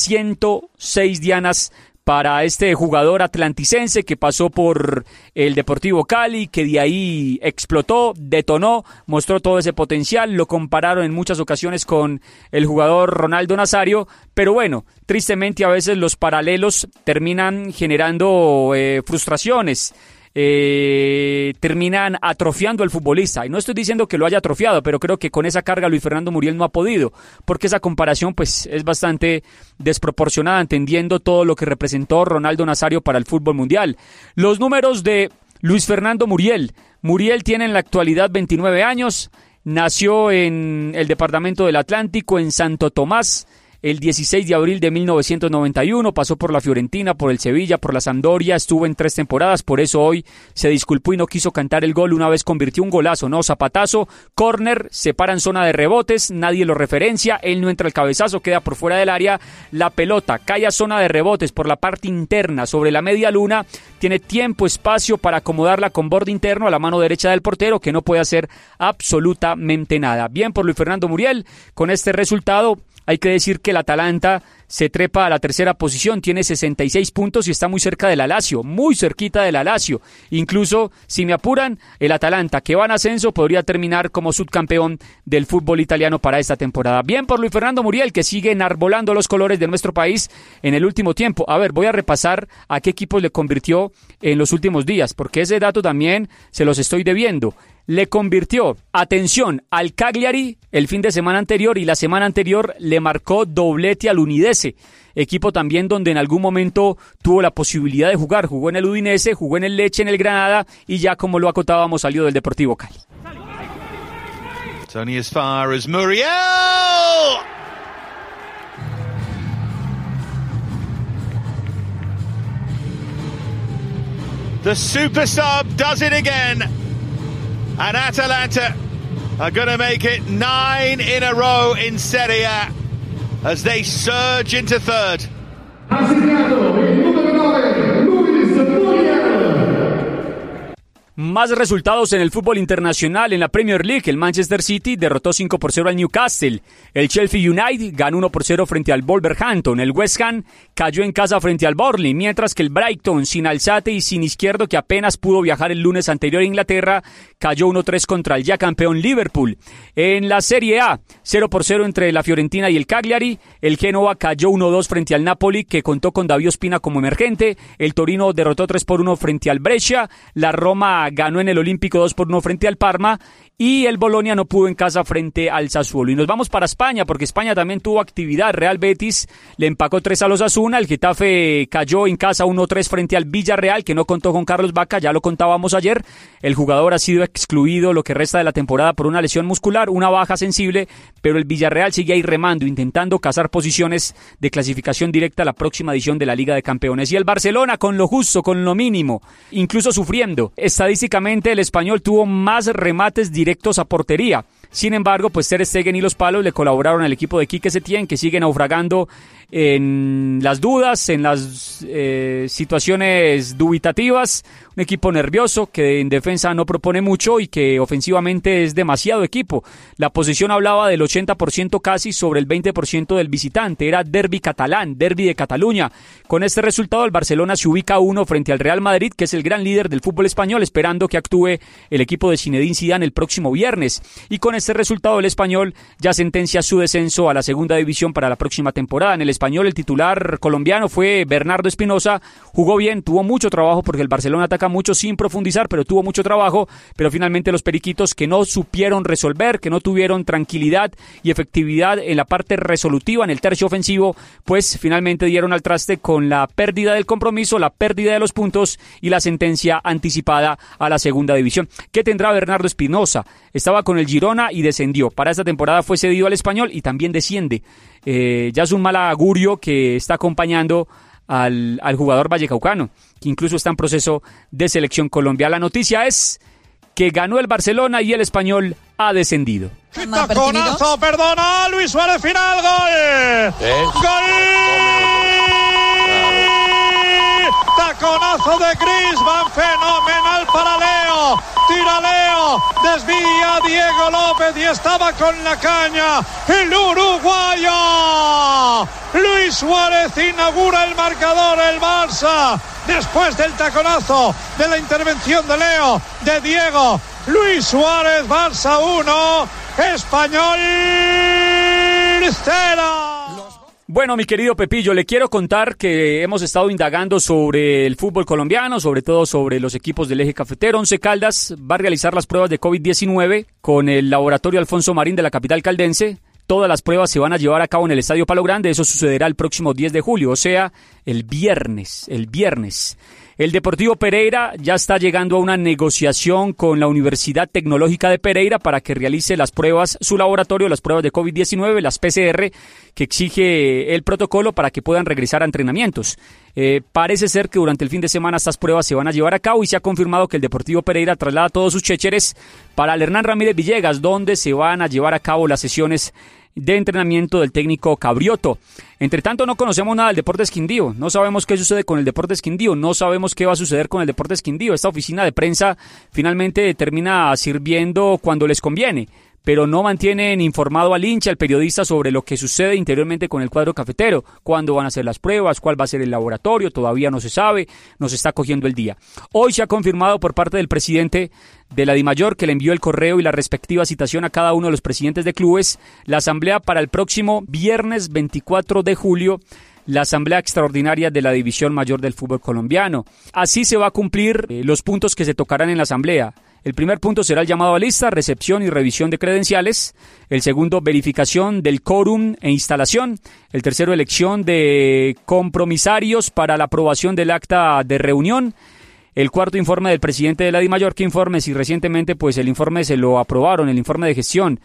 106 dianas para este jugador atlanticense que pasó por el Deportivo Cali, que de ahí explotó, detonó, mostró todo ese potencial. Lo compararon en muchas ocasiones con el jugador Ronaldo Nazario, pero bueno, tristemente a veces los paralelos terminan generando frustraciones. Terminan atrofiando al futbolista, y no estoy diciendo que lo haya atrofiado, pero creo que con esa carga Luis Fernando Muriel no ha podido, porque esa comparación pues es bastante desproporcionada, entendiendo todo lo que representó Ronaldo Nazario para el fútbol mundial. Los números de Luis Fernando Muriel tiene en la actualidad 29 años, nació en el departamento del Atlántico, en Santo Tomás, el 16 de abril de 1991, pasó por la Fiorentina, por el Sevilla, por la Sampdoria, estuvo en 3 temporadas, por eso hoy se disculpó y no quiso cantar el gol. Una vez convirtió un golazo, no, zapatazo, córner, se para en zona de rebotes, nadie lo referencia, él no entra al cabezazo, queda por fuera del área, la pelota cae a zona de rebotes por la parte interna, sobre la media luna, tiene tiempo, espacio para acomodarla con borde interno a la mano derecha del portero, que no puede hacer absolutamente nada. Bien por Luis Fernando Muriel, con este resultado. Hay que decir que el Atalanta se trepa a la tercera posición, tiene 66 puntos y está muy cerca del Lazio, muy cerquita del Lazio. Incluso, si me apuran, el Atalanta, que va en ascenso, podría terminar como subcampeón del fútbol italiano para esta temporada. Bien por Luis Fernando Muriel, que sigue enarbolando los colores de nuestro país en el último tiempo. A ver, voy a repasar a qué equipos le convirtió en los últimos días, porque ese dato también se los estoy debiendo. Le convirtió, atención, al Cagliari el fin de semana anterior, y la semana anterior le marcó doblete al Udinese. Udinese, equipo también donde en algún momento tuvo la posibilidad de jugar. Jugó en el Udinese, jugó en el Lecce, en el Granada y ya, como lo acotábamos, salió del Deportivo Cali. It's only as far as Muriel! The super sub does it again. And Atalanta are going to make it 9 in a row in Serie A as they surge into third. Más resultados en el fútbol internacional. En la Premier League, el Manchester City derrotó 5-0 al Newcastle. El Sheffield United ganó 1-0 frente al Wolverhampton. El West Ham cayó en casa frente al Burnley, mientras que el Brighton, sin Alzate y sin Izquierdo, que apenas pudo viajar el lunes anterior a Inglaterra, cayó 1-3 contra el ya campeón Liverpool. En la Serie A, 0-0 entre la Fiorentina y el Cagliari. El Genoa cayó 1-2 frente al Napoli, que contó con David Ospina como emergente. El Torino derrotó 3-1 frente al Brescia. La Roma ganó en el Olímpico 2-1 frente al Parma y el Bolonia no pudo en casa frente al Sassuolo. Y nos vamos para España, porque España también tuvo actividad. Real Betis le empacó 3 a los Osasuna. El Getafe cayó en casa 1-3 frente al Villarreal, que no contó con Carlos Vaca, ya lo contábamos ayer. El jugador ha sido excluido lo que resta de la temporada por una lesión muscular, una baja sensible, pero el Villarreal sigue ahí remando, intentando cazar posiciones de clasificación directa a la próxima edición de la Liga de Campeones. Y el Barcelona con lo justo, con lo mínimo, incluso sufriendo. Estadísticamente el español tuvo más remates directos a portería. Sin embargo, pues Ter Stegen y los palos le colaboraron al equipo de Quique Setién, que sigue naufragando en las dudas, en las situaciones dubitativas. Un equipo nervioso que en defensa no propone mucho y que ofensivamente es demasiado equipo. La posición hablaba del 80% casi sobre el 20% del visitante. Era derbi catalán, derbi de Cataluña. Con este resultado el Barcelona se ubica 1 frente al Real Madrid, que es el gran líder del fútbol español, esperando que actúe el equipo de Zinedine Zidane el próximo viernes. Y con este resultado el español ya sentencia su descenso a la segunda división para la próxima temporada. En el español el titular colombiano fue Bernardo Espinosa. Jugó bien, tuvo mucho trabajo porque el Barcelona ataca mucho sin profundizar, pero tuvo mucho trabajo. Pero finalmente los periquitos, que no supieron resolver, que no tuvieron tranquilidad y efectividad en la parte resolutiva, en el tercio ofensivo, pues finalmente dieron al traste con la pérdida del compromiso, la pérdida de los puntos y la sentencia anticipada a la segunda división. ¿Qué tendrá Bernardo Espinosa? Estaba con el Girona y descendió. Para esta temporada fue cedido al Español y también desciende. Ya es un mal augurio que está acompañando al jugador vallecaucano, que incluso está en proceso de selección Colombia. La noticia es que ganó el Barcelona y el Español ha descendido. ¡Taconazo! ¡Perdona! ¡Luis Suárez, final! ¡Gol! ¡Gol! Taconazo de Griezmann, fenomenal para Leo. Tira Leo, desvía Diego López y estaba con la caña el uruguayo. Luis Suárez inaugura el marcador, el Barça, después del taconazo, de la intervención de Leo, de Diego. Luis Suárez, Barça 1, Español 0. Bueno, mi querido Pepillo, le quiero contar que hemos estado indagando sobre el fútbol colombiano, sobre todo sobre los equipos del eje cafetero. Once Caldas va a realizar las pruebas de COVID-19 con el laboratorio Alfonso Marín de la capital caldense. Todas las pruebas se van a llevar a cabo en el Estadio Palo Grande. Eso sucederá el próximo 10 de julio, o sea, el viernes. El Deportivo Pereira ya está llegando a una negociación con la Universidad Tecnológica de Pereira para que realice las pruebas, su laboratorio, las pruebas de COVID-19, las PCR, que exige el protocolo para que puedan regresar a entrenamientos. Parece ser que durante el fin de semana estas pruebas se van a llevar a cabo y se ha confirmado que el Deportivo Pereira traslada todos sus chécheres para el Hernán Ramírez Villegas, donde se van a llevar a cabo las sesiones de entrenamiento del técnico Cabrioto. Entre tanto, no conocemos nada del Deportes Quindío, no sabemos qué sucede con el Deportes Quindío, no sabemos qué va a suceder con el Deportes Quindío. Esta oficina de prensa finalmente termina sirviendo cuando les conviene, pero no mantienen informado al hincha, al periodista, sobre lo que sucede interiormente con el cuadro cafetero, cuándo van a hacer las pruebas, cuál va a ser el laboratorio, todavía no se sabe, nos está cogiendo el día. Hoy se ha confirmado por parte del presidente de la DIMAYOR, que le envió el correo y la respectiva citación a cada uno de los presidentes de clubes, la asamblea para el próximo viernes 24 de julio, la asamblea extraordinaria de la División Mayor del Fútbol Colombiano. Así se va a cumplir los puntos que se tocarán en la asamblea. El primer punto será el llamado a lista, recepción y revisión de credenciales. El segundo, verificación del quórum e instalación. El tercero, elección de compromisarios para la aprobación del acta de reunión. El cuarto, informe del presidente de la DIMAYOR, que informe si recientemente pues el informe se lo aprobaron, el informe de gestión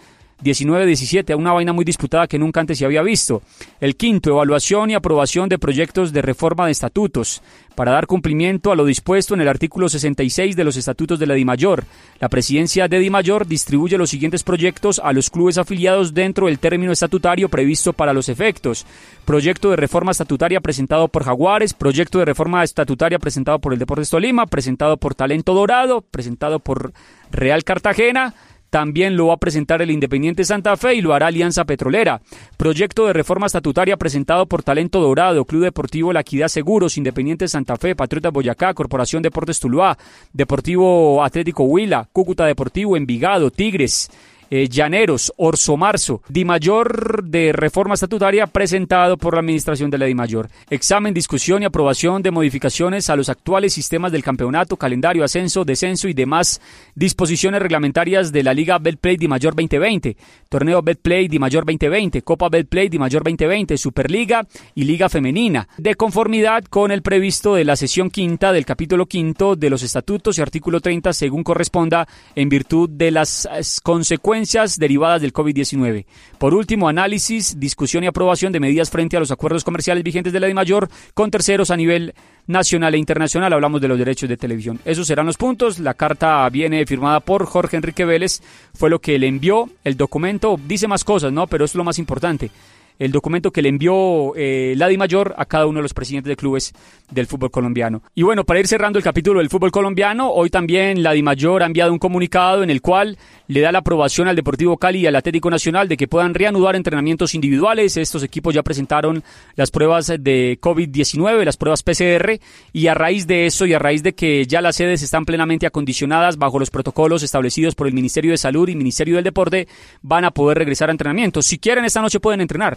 19-17, una vaina muy disputada que nunca antes se había visto. El quinto, evaluación y aprobación de proyectos de reforma de estatutos para dar cumplimiento a lo dispuesto en el artículo 66 de los estatutos de la DIMAYOR. La presidencia de DIMAYOR distribuye los siguientes proyectos a los clubes afiliados dentro del término estatutario previsto para los efectos. Proyecto de reforma estatutaria presentado por Jaguares, proyecto de reforma estatutaria presentado por el Deportes Tolima, presentado por Talento Dorado, presentado por Real Cartagena. También lo va a presentar el Independiente Santa Fe y lo hará Alianza Petrolera. Proyecto de reforma estatutaria presentado por Talento Dorado, Club Deportivo La Equidad Seguros, Independiente Santa Fe, Patriotas Boyacá, Corporación Deportes Tuluá, Deportivo Atlético Huila, Cúcuta Deportivo, Envigado, Tigres, Llaneros, Orso Marzo. DIMAYOR de reforma estatutaria presentado por la administración de la DIMAYOR. Examen, discusión y aprobación de modificaciones a los actuales sistemas del campeonato, calendario, ascenso, descenso y demás disposiciones reglamentarias de la Liga Betplay DIMAYOR 2020, Torneo Betplay DIMAYOR 2020, Copa Betplay DIMAYOR 2020, Superliga y Liga Femenina, de conformidad con el previsto de la sesión quinta del capítulo quinto de los estatutos y artículo 30 según corresponda en virtud de las consecuencias derivadas del COVID-19. Por último, análisis, discusión y aprobación de medidas frente a los acuerdos comerciales vigentes de la DIMAYOR con terceros a nivel nacional e internacional. Hablamos de los derechos de televisión. Esos serán los puntos. La carta viene firmada por Jorge Enrique Vélez. Fue lo que le envió. El documento dice más cosas, ¿no? Pero es lo más importante. El documento que le envió la DIMAYOR a cada uno de los presidentes de clubes del fútbol colombiano. Y bueno, para ir cerrando el capítulo del fútbol colombiano, hoy también la DIMAYOR ha enviado un comunicado en el cual le da la aprobación al Deportivo Cali y al Atlético Nacional de que puedan reanudar entrenamientos individuales. Estos equipos ya presentaron las pruebas de COVID-19, las pruebas PCR, y a raíz de eso y a raíz de que ya las sedes están plenamente acondicionadas bajo los protocolos establecidos por el Ministerio de Salud y Ministerio del Deporte, van a poder regresar a entrenamientos. Si quieren, esta noche pueden entrenar.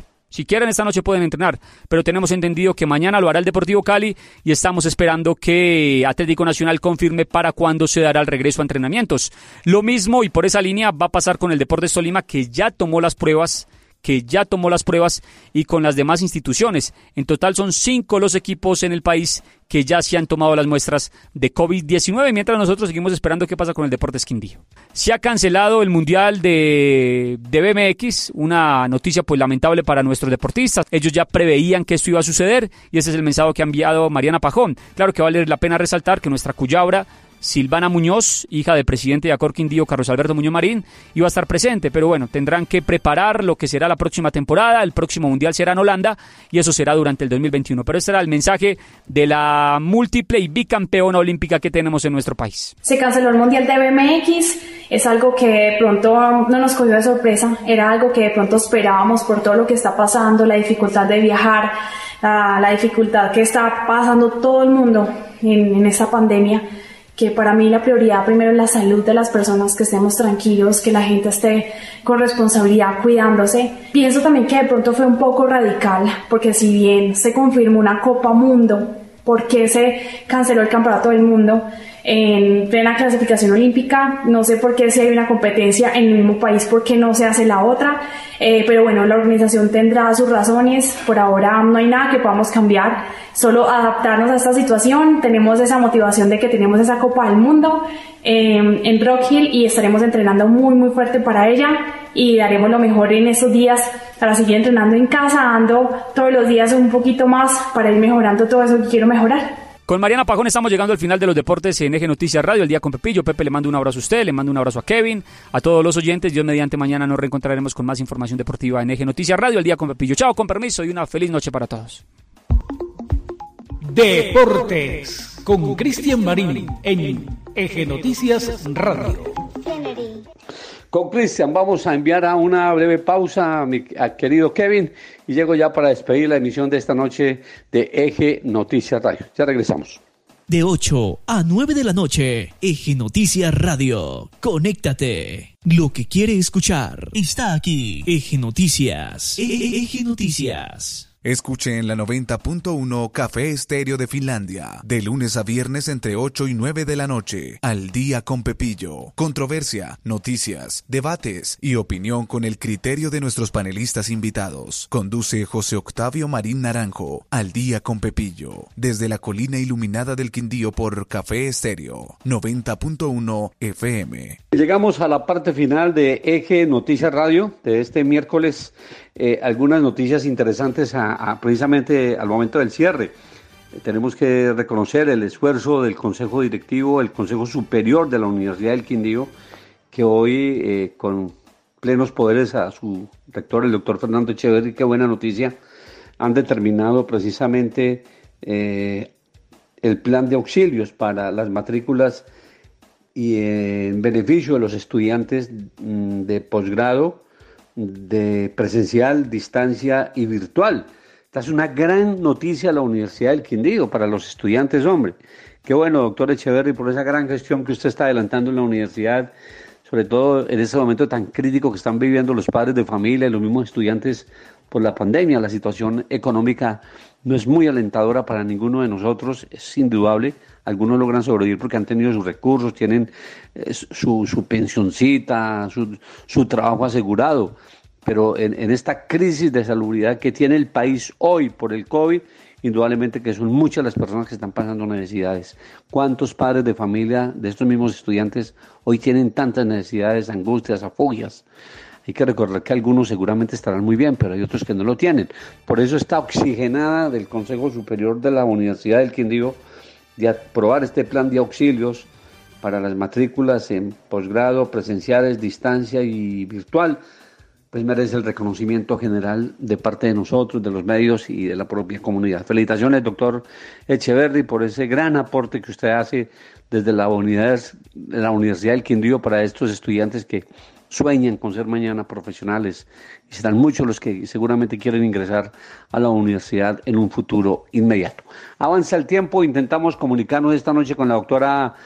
Pero tenemos entendido que mañana lo hará el Deportivo Cali y estamos esperando que Atlético Nacional confirme para cuándo se dará el regreso a entrenamientos. Lo mismo y por esa línea va a pasar con el Deportes Tolima, que ya tomó las pruebas y con las demás instituciones. En total son 5 los equipos en el país que ya se han tomado las muestras de COVID-19, mientras nosotros seguimos esperando qué pasa con el Deportes Quindío. Se ha cancelado el Mundial de BMX, una noticia pues lamentable para nuestros deportistas. Ellos ya preveían que esto iba a suceder y ese es el mensaje que ha enviado Mariana Pajón. Claro que vale la pena resaltar que nuestra cuyabra Silvana Muñoz, hija del presidente de Acor Quindío, Carlos Alberto Muñoz Marín, iba a estar presente, pero bueno, tendrán que preparar lo que será la próxima temporada. El próximo Mundial será en Holanda y eso será durante el 2021. Pero este era el mensaje de la múltiple y bicampeona olímpica que tenemos en nuestro país. Se canceló el Mundial de BMX, es algo que de pronto no nos cogió de sorpresa, era algo que de pronto esperábamos por todo lo que está pasando, la dificultad de viajar, la dificultad que está pasando todo el mundo en esta pandemia. Que para mí la prioridad primero es la salud de las personas, que estemos tranquilos, que la gente esté con responsabilidad cuidándose. Pienso también que de pronto fue un poco radical, porque si bien se confirmó una Copa Mundo, ¿por qué se canceló el Campeonato del Mundo en plena clasificación olímpica? No sé por qué si hay una competencia en el mismo país, ¿por qué no se hace la otra? Pero bueno, la organización tendrá sus razones. Por ahora no hay nada que podamos cambiar, solo adaptarnos a esta situación. Tenemos esa motivación de que tenemos esa Copa del Mundo en Rock Hill y estaremos entrenando muy muy fuerte para ella y daremos lo mejor en esos días para seguir entrenando en casa, dando todos los días un poquito más para ir mejorando todo eso que quiero mejorar. Con Mariana Pajón estamos llegando al final de los deportes en Eje Noticias Radio, el día con Pepillo. Pepe, le mando un abrazo a usted, le mando un abrazo a Kevin, a todos los oyentes. Dios mediante, mañana nos reencontraremos con más información deportiva en Eje Noticias Radio, el día con Pepillo. Chao, con permiso y una feliz noche para todos. Deportes con Cristian Marín en Eje Noticias Radio. Con Cristian vamos a enviar a una breve pausa a querido Kevin y llego ya para despedir la emisión de esta noche de Eje Noticias Radio. Ya regresamos. De 8 a 9 de la noche, Eje Noticias Radio. Conéctate. Lo que quiere escuchar está aquí. Eje Noticias. Eje Noticias. Escuche en la 90.1 Café Estéreo de Finlandia, de lunes a viernes entre 8 y 9 de la noche, Al Día con Pepillo. Controversia, noticias, debates y opinión con el criterio de nuestros panelistas invitados. Conduce José Octavio Marín Naranjo, Al Día con Pepillo, desde la colina iluminada del Quindío por Café Estéreo, 90.1 FM. Llegamos a la parte final de Eje Noticias Radio de este miércoles. Algunas noticias interesantes precisamente al momento del cierre. Tenemos que reconocer el esfuerzo del Consejo Directivo, el Consejo Superior de la Universidad del Quindío, que hoy con plenos poderes a su rector, el doctor Fernando Echeverri, qué buena noticia, han determinado precisamente el plan de auxilios para las matrículas y en beneficio de los estudiantes de posgrado, de presencial, distancia y virtual. Esta es una gran noticia a la Universidad del Quindío para los estudiantes, hombre. Qué bueno, doctor Echeverri, por esa gran gestión que usted está adelantando en la universidad, sobre todo en este momento tan crítico que están viviendo los padres de familia y los mismos estudiantes por la pandemia. La situación económica no es muy alentadora para ninguno de nosotros, es indudable. Algunos logran sobrevivir porque han tenido sus recursos, tienen su pensioncita, su trabajo asegurado. Pero en esta crisis de salubridad que tiene el país hoy por el COVID, indudablemente que son muchas las personas que están pasando necesidades. ¿Cuántos padres de familia de estos mismos estudiantes hoy tienen tantas necesidades, angustias, afogias? Hay que recordar que algunos seguramente estarán muy bien, pero hay otros que no lo tienen. Por eso está oxigenada del Consejo Superior de la Universidad del Quindío de aprobar este plan de auxilios para las matrículas en posgrado, presenciales, distancia y virtual, pues merece el reconocimiento general de parte de nosotros, de los medios y de la propia comunidad. Felicitaciones, doctor Echeverri, por ese gran aporte que usted hace desde la Universidad del Quindío para estos estudiantes que sueñan con ser mañana profesionales. Y serán muchos los que seguramente quieren ingresar a la universidad en un futuro inmediato. Avanza el tiempo, intentamos comunicarnos esta noche con la doctora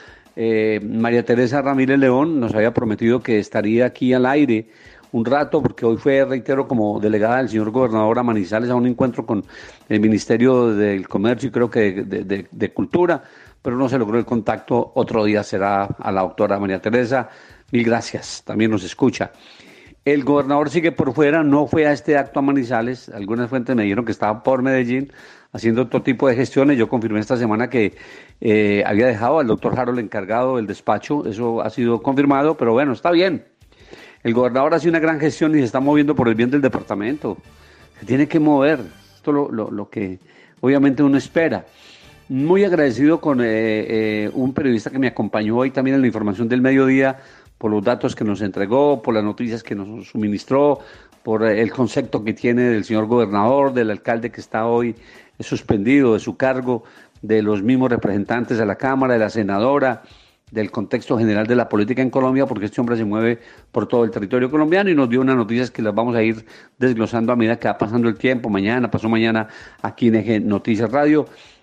María Teresa Ramírez León. Nos había prometido que estaría aquí al aire un rato, porque hoy fue, reitero, como delegada del señor gobernador a Manizales a un encuentro con el Ministerio del Comercio y creo que de Cultura, pero no se logró el contacto. Otro día será a la doctora María Teresa. Mil gracias, también nos escucha. El gobernador sigue por fuera, no fue a este acto a Manizales. Algunas fuentes me dijeron que estaba por Medellín haciendo otro tipo de gestiones. Yo confirmé esta semana que había dejado al doctor Harold encargado del despacho. Eso ha sido confirmado, pero bueno, está bien. El gobernador hace una gran gestión y se está moviendo por el bien del departamento. Se tiene que mover. Esto lo que obviamente uno espera. Muy agradecido con un periodista que me acompañó hoy también en la información del mediodía, por los datos que nos entregó, por las noticias que nos suministró, por el concepto que tiene del señor gobernador, del alcalde que está hoy suspendido de su cargo, de los mismos representantes de la Cámara, de la senadora, del contexto general de la política en Colombia, porque este hombre se mueve por todo el territorio colombiano y nos dio unas noticias que las vamos a ir desglosando a medida que va pasando el tiempo. Pasó mañana aquí en Eje Noticias Radio,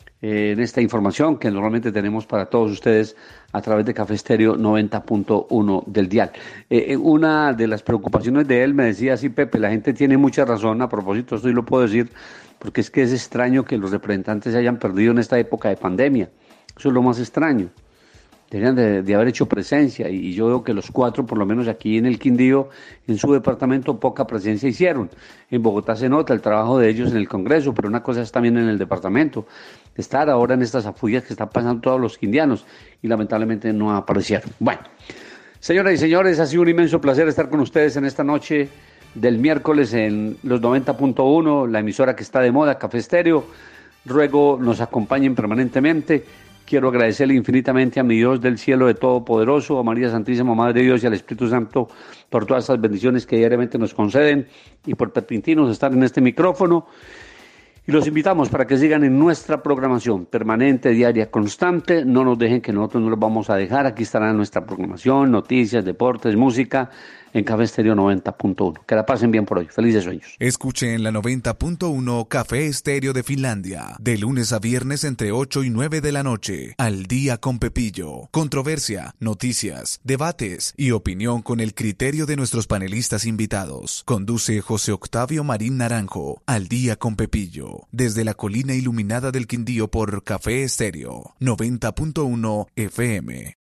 en esta información que normalmente tenemos para todos ustedes a través de Café Estéreo 90.1 del dial. Una de las preocupaciones de él me decía así: Pepe, la gente tiene mucha razón, a propósito, esto sí lo puedo decir, porque es que es extraño que los representantes se hayan perdido en esta época de pandemia. Eso es lo más extraño. Deberían de haber hecho presencia, y yo veo que los cuatro, por lo menos aquí en el Quindío, en su departamento, poca presencia hicieron. En Bogotá se nota el trabajo de ellos en el Congreso, pero una cosa es también en el departamento, estar ahora en estas afullas que están pasando todos los quindianos, y lamentablemente no aparecieron. Bueno, señoras y señores, ha sido un inmenso placer estar con ustedes en esta noche del miércoles en los 90.1, la emisora que está de moda, Café Estéreo. Ruego nos acompañen permanentemente. Quiero agradecerle infinitamente a mi Dios del cielo de Todopoderoso, a María Santísima Madre de Dios y al Espíritu Santo por todas estas bendiciones que diariamente nos conceden y por permitirnos estar en este micrófono. Y los invitamos para que sigan en nuestra programación permanente, diaria, constante. No nos dejen, que nosotros no los vamos a dejar. Aquí estará nuestra programación, noticias, deportes, música, en Café Estéreo 90.1. Que la pasen bien por hoy. Felices sueños. Escuche en la 90.1 Café Estéreo de Finlandia, de lunes a viernes entre 8 y 9 de la noche, Al Día con Pepillo. Controversia, noticias, debates y opinión con el criterio de nuestros panelistas invitados. Conduce José Octavio Marín Naranjo, Al Día con Pepillo, desde la colina iluminada del Quindío por Café Estéreo 90.1 FM.